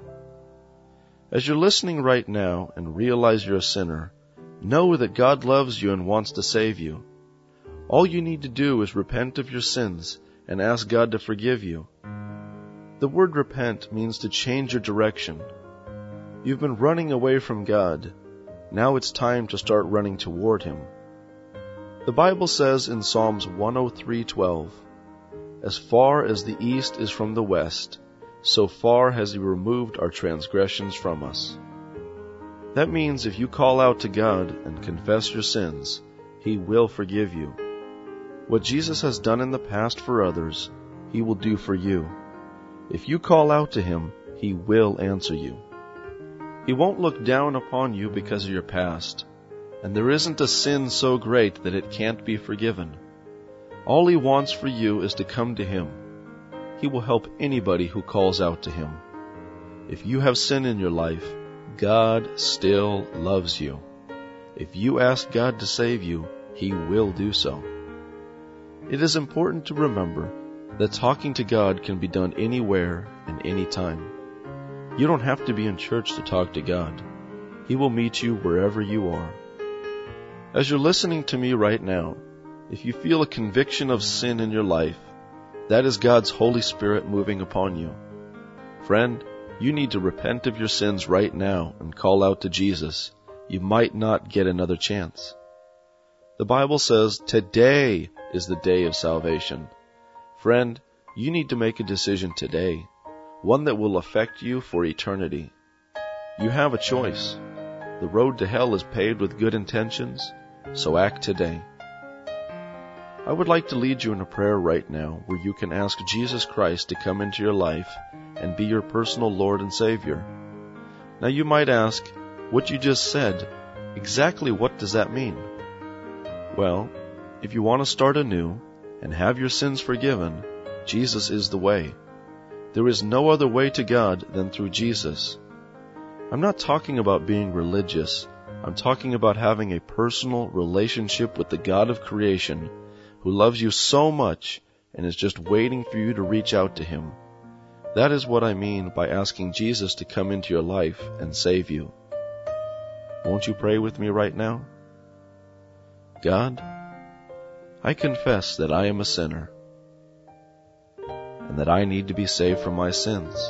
[SPEAKER 1] As you're listening right now and realize you're a sinner, know that God loves you and wants to save you. All you need to do is repent of your sins and ask God to forgive you. The word repent means to change your direction. You've been running away from God. Now it's time to start running toward him. The Bible says in Psalms one oh three twelve, "As far as the east is from the west, so far has he removed our transgressions from us." That means if you call out to God and confess your sins, he will forgive you. What Jesus has done in the past for others, he will do for you. If you call out to him, he will answer you. He won't look down upon you because of your past, and there isn't a sin so great that it can't be forgiven. All he wants for you is to come to him. He will help anybody who calls out to him. If you have sin in your life, God still loves you. If you ask God to save you, he will do so. It is important to remember that talking to God can be done anywhere and anytime. You don't have to be in church to talk to God. He will meet you wherever you are. As you're listening to me right now, if you feel a conviction of sin in your life, that is God's Holy Spirit moving upon you. Friend, you need to repent of your sins right now and call out to Jesus. You might not get another chance. The Bible says today is the day of salvation. Friend, you need to make a decision today, one that will affect you for eternity. You have a choice. The road to hell is paved with good intentions, so act today. I would like to lead you in a prayer right now where you can ask Jesus Christ to come into your life and be your personal Lord and Savior. Now you might ask, what you just said, exactly what does that mean? Well, if you want to start anew and have your sins forgiven, Jesus is the way. There is no other way to God than through Jesus. I'm not talking about being religious. I'm talking about having a personal relationship with the God of creation who loves you so much and is just waiting for you to reach out to him. That is what I mean by asking Jesus to come into your life and save you. Won't you pray with me right now? God, I confess that I am a sinner and that I need to be saved from my sins.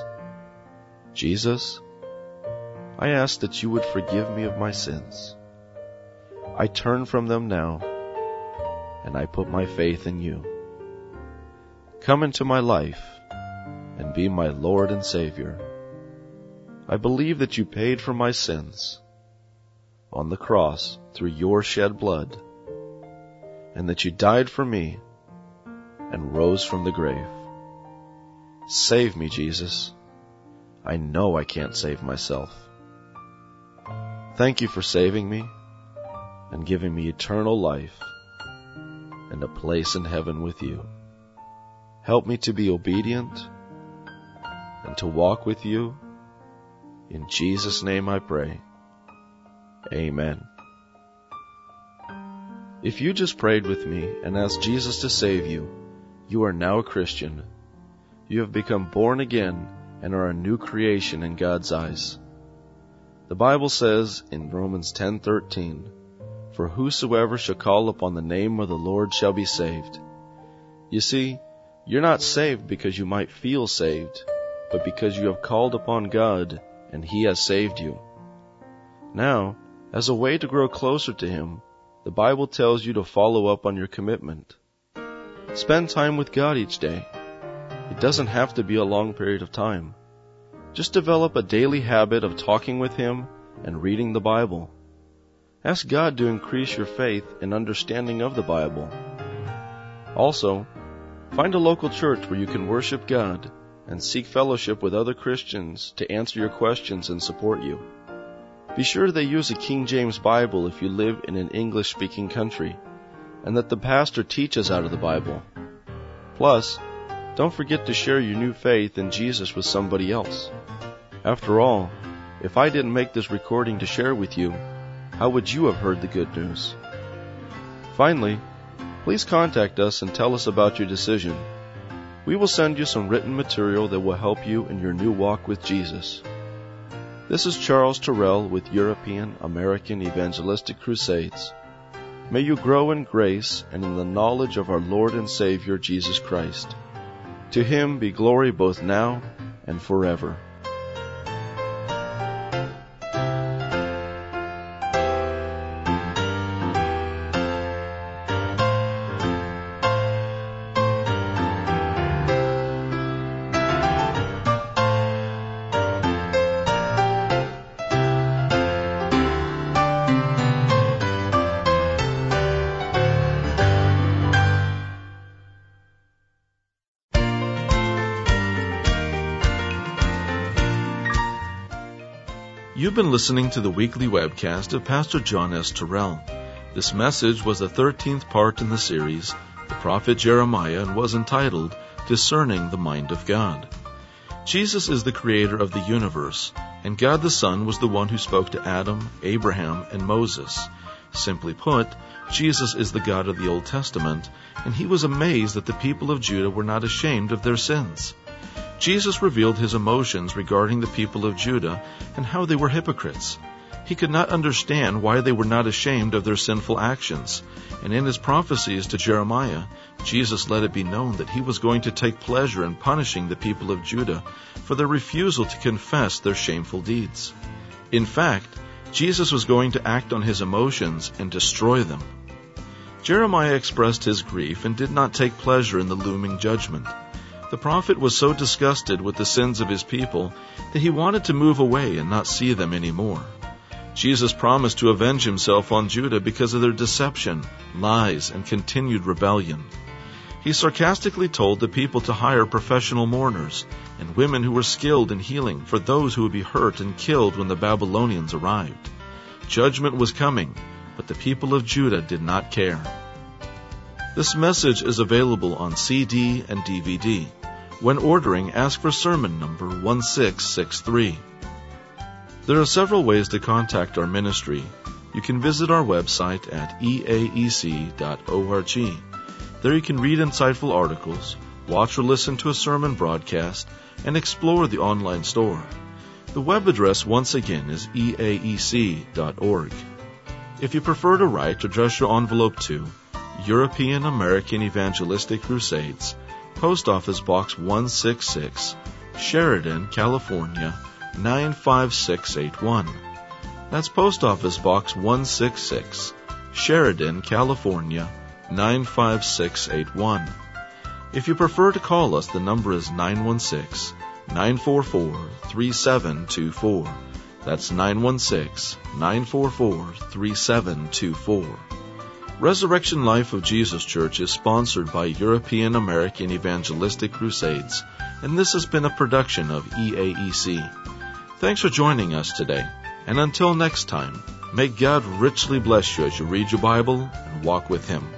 [SPEAKER 1] Jesus, I ask that you would forgive me of my sins. I turn from them now, and I put my faith in you. Come into my life and be my Lord and Savior. I believe that you paid for my sins on the cross through your shed blood, and that you died for me and rose from the grave. Save me, Jesus. I know I can't save myself. Thank you for saving me and giving me eternal life and a place in heaven with you. Help me to be obedient and to walk with you. In Jesus' name I pray. Amen. If you just prayed with me and asked Jesus to save you, you are now a Christian. You have become born again and are a new creation in God's eyes. The Bible says in Romans ten thirteen, "For whosoever shall call upon the name of the Lord shall be saved." You see, you're not saved because you might feel saved, but because you have called upon God and He has saved you. Now, as a way to grow closer to Him, the Bible tells you to follow up on your commitment. Spend time with God each day. It doesn't have to be a long period of time. Just develop a daily habit of talking with Him and reading the Bible. Ask God to increase your faith and understanding of the Bible. Also, find a local church where you can worship God and seek fellowship with other Christians to answer your questions and support you. Be sure they use a King James Bible if you live in an English-speaking country, and that the pastor teaches out of the Bible. Plus, don't forget to share your new faith in Jesus with somebody else. After all, if I didn't make this recording to share with you, how would you have heard the good news? Finally, please contact us and tell us about your decision. We will send you some written material that will help you in your new walk with Jesus. This is Charles Terrell with European American Evangelistic Crusades. May you grow in grace and in the knowledge of our Lord and Savior Jesus Christ. To Him be glory both now and forever. You've been listening to the weekly webcast of Pastor John S. Terrell. This message was the thirteenth part in the series, The Prophet Jeremiah, and was entitled, Discerning the Mind of God. Jesus is the creator of the universe, and God the Son was the one who spoke to Adam, Abraham, and Moses. Simply put, Jesus is the God of the Old Testament, and He was amazed that the people of Judah were not ashamed of their sins. Jesus revealed His emotions regarding the people of Judah and how they were hypocrites. He could not understand why they were not ashamed of their sinful actions, and in His prophecies to Jeremiah, Jesus let it be known that He was going to take pleasure in punishing the people of Judah for their refusal to confess their shameful deeds. In fact, Jesus was going to act on His emotions and destroy them. Jeremiah expressed his grief and did not take pleasure in the looming judgment. The prophet was so disgusted with the sins of his people that he wanted to move away and not see them anymore. Jesus promised to avenge Himself on Judah because of their deception, lies, and continued rebellion. He sarcastically told the people to hire professional mourners and women who were skilled in healing for those who would be hurt and killed when the Babylonians arrived. Judgment was coming, but the people of Judah did not care. This message is available on C D and D V D. When ordering, ask for sermon number one six six three. There are several ways to contact our ministry. You can visit our website at e a e c dot org. There you can read insightful articles, watch or listen to a sermon broadcast, and explore the online store. The web address once again is e a e c dot org. If you prefer to write, address your envelope to European American Evangelistic Crusades, Post Office Box one sixty-six, Sheridan, California, nine five six eight one. That's Post Office Box one sixty-six, Sheridan, California, nine five six eight one. If you prefer to call us, the number is nine one six, nine four four, three seven two four. That's nine one six, nine four four, three seven two four. Resurrection Life of Jesus Church is sponsored by European American Evangelistic Crusades, and this has been a production of E A E C. Thanks for joining us today, and until next time, may God richly bless you as you read your Bible and walk with Him.